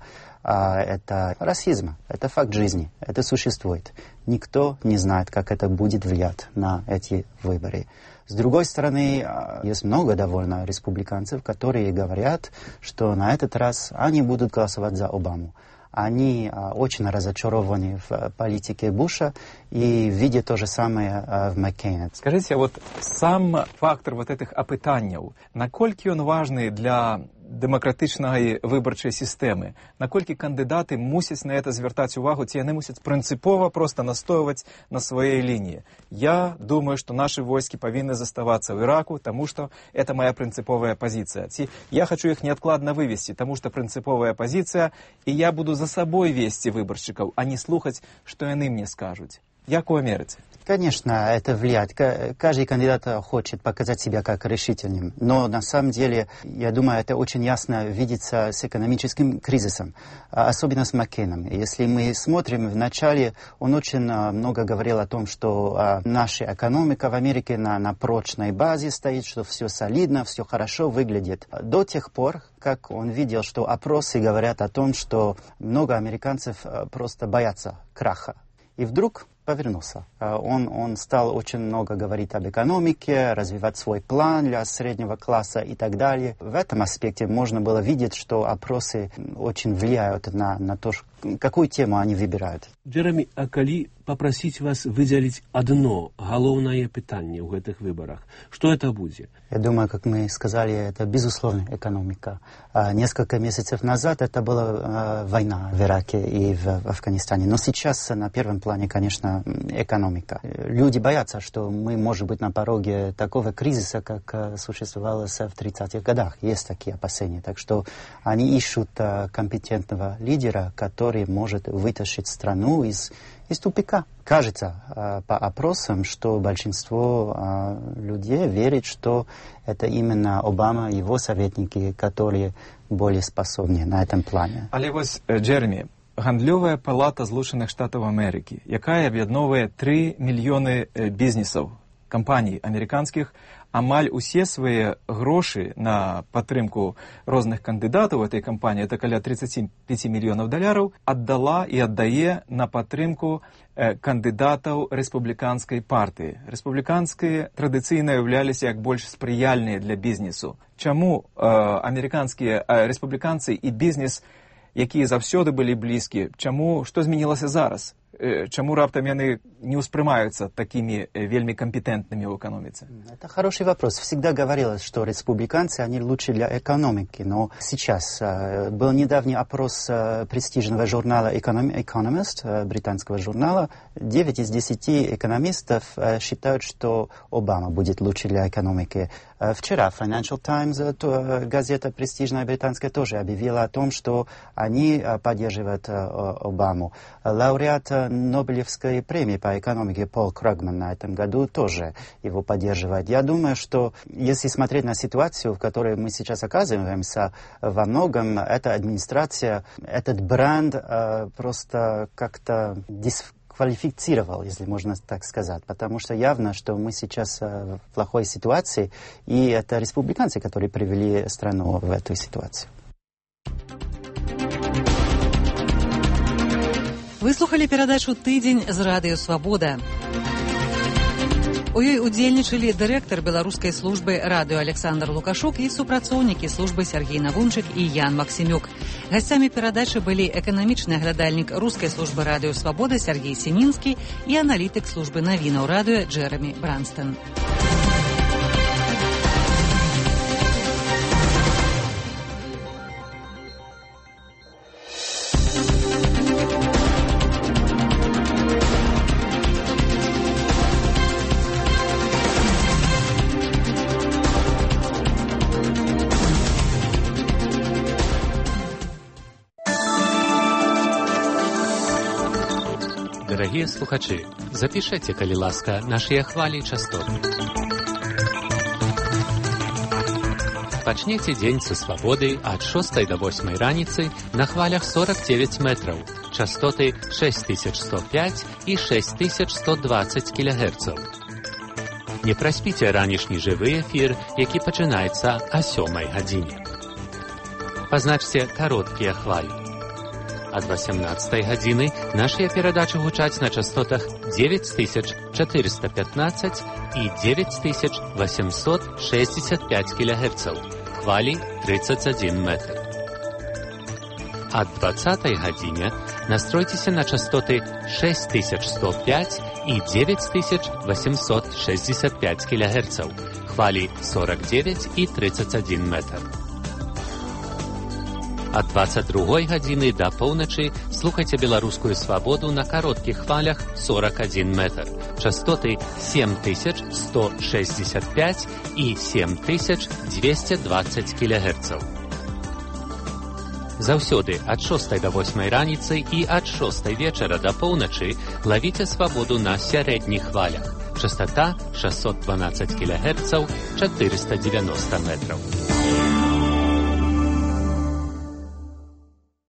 это расизм, это факт жизни, это существует. Никто не знает, как это будет влиять на эти выборы. С другой стороны, есть много довольно республиканцев, которые говорят, что на этот раз они будут голосовать за Обаму. они очень разочарованы в политике Буша и видят то же самое в Маккейне. Скажите, вот сам фактор вот этих опытаний, насколько он важный для демократичної виборчої системи, наколькі кандидати мусять на це звертати увагу, ці вони мусять принципово просто настоювати на своей линии. Я думаю, что наши войски повинны заставаться в Ираку, потому что это моя принциповая позиция. Я хочу их неоткладно вывести, потому что принциповая позиция, и я буду за собой вести выборщиков, а не слухать, что они мне скажут. Як вы мерите? Конечно, это влияет. Каждый кандидат хочет показать себя как решительным. Но на самом деле, я думаю, это очень ясно видится с экономическим кризисом. Особенно с Маккейном. Если мы смотрим, вначале он очень много говорил о том, что наша экономика в Америке на, на прочной базе стоит, что все солидно, все хорошо выглядит. До тех пор, как он видел, что опросы говорят о том, что много американцев просто боятся краха. И вдруг повернулся. Он, он стал очень много говорить об экономике, развивать свой план для среднего класса и так далее. В этом аспекте можно было видеть, что опросы очень влияют на, на то, какую тему они выбирают. Джеремі, а калі попросить вас выделить одно головное питание в этих выборах, что это будет? Я думаю, как мы сказали, это безусловно экономика. А несколько месяцев назад это была а, война в Ираке и в, в Афганистане. Но сейчас на первом плане, конечно, экономика. Люди боятся, что мы, может быть, на пороге такого кризиса, как существовало в тридцатых годах. Есть такие опасения. Так что они ищут а, компетентного лидера, который может вытащить страну из, из тупика. Кажется а, по опросам, что большинство а, людей верит, что это именно Обама и его советники, которые более способны на этом плане. Але ось, Джеремі, Гандльова палата Злучених Штатів Америки, яка об'єдновує три мільйони бізнесів, компаній американських, амаль усе свої гроші на підтримку різних кандидатів в цій компанії, це каля тридцять п'ять мільйонів доларів, віддала і віддає на підтримку кандидатів республіканської партії. Республіканські традиційно являлися як більш сприяльні для бізнесу. Чому е, американські е, республіканці і бізнес, які завсёды были близки, чему, что змінилося зараз? Чему раптом они не воспринимаются такими вельми компетентными в экономике? Это хороший вопрос. Всегда говорилось, что республиканцы, они лучше для экономики. Но сейчас э, был недавний опрос э, престижного журнала Economist, э, британского журнала. девять из десяти экономистов э, считают, что Обама будет лучше для экономики. Э, вчера Financial Times, э, то, э, газета престижная британская, тоже объявила о том, что они э, поддерживают э, Обаму. Лауреат Нобелевской премии по экономике Пол Крugman на этом году тоже его поддерживает. Я думаю, что если смотреть на ситуацию, в которой мы сейчас оказываемся, во многом эта администрация, этот бренд э, просто как-то дисквалифицировал, если можно так сказать. Потому что явно, что мы сейчас э, в плохой ситуации, и это республиканцы, которые привели страну в эту ситуацию. Вы слухали перадачу «Тыдзень» з радыё «Свабода». У ёй удзельнічалі дырэктар беларускай службы радыё Александр Лукашук і супрацоўнікі службы Сергей Навунчык і Ян Максімюк. Гасцямі перадачы былі эканамічны аглядальнік рускай службы радыё «Свабода» Сергей Сінінскі і аналітык службы навінаў радыё Джеремі Бранстон. Дорогие слухачи, запишите, калі ласка, наши хвали частоты. Пачнеце дзень са свабоды ад шостай до восьмай раніцы на хвалях сорок девять метров, частоты шесть тысяч сто пять и шесть тысяч сто двадцать килогерцев. Не праспіце ранішні жывы эфір, які пачынаецца о сёмай гадзіне. Пазначце кароткія хвалі. Ад восемнадцатай гадзіны нашыя перадачы гучаць на частотах девять тысяч четыреста пятнадцать и девять тысяч восемьсот шестьдесят пять килогерцев, хвали тридцать один метр. ад двадцатай гадзіне настройцеся на частоты шесть тысяч сто пять и девять тысяч восемьсот шестьдесят пять килогерцев, хвали сорок девять и тридцать один метр. Ад двадцать другой гадзіны да поўначы слухайце беларускую свабоду на кароткіх хвалях сорок один метр, частоты семь тысяч сто шестьдесят пять и семь тысяч двести двадцать килогерцев. Заўсёды ад шостай да восьмай раніцы і ад шостай вечара да поўначы лавіце свабоду на сярэдніх хвалях. Частота шестьсот двенадцать килогерцев, четыреста девяносто метров.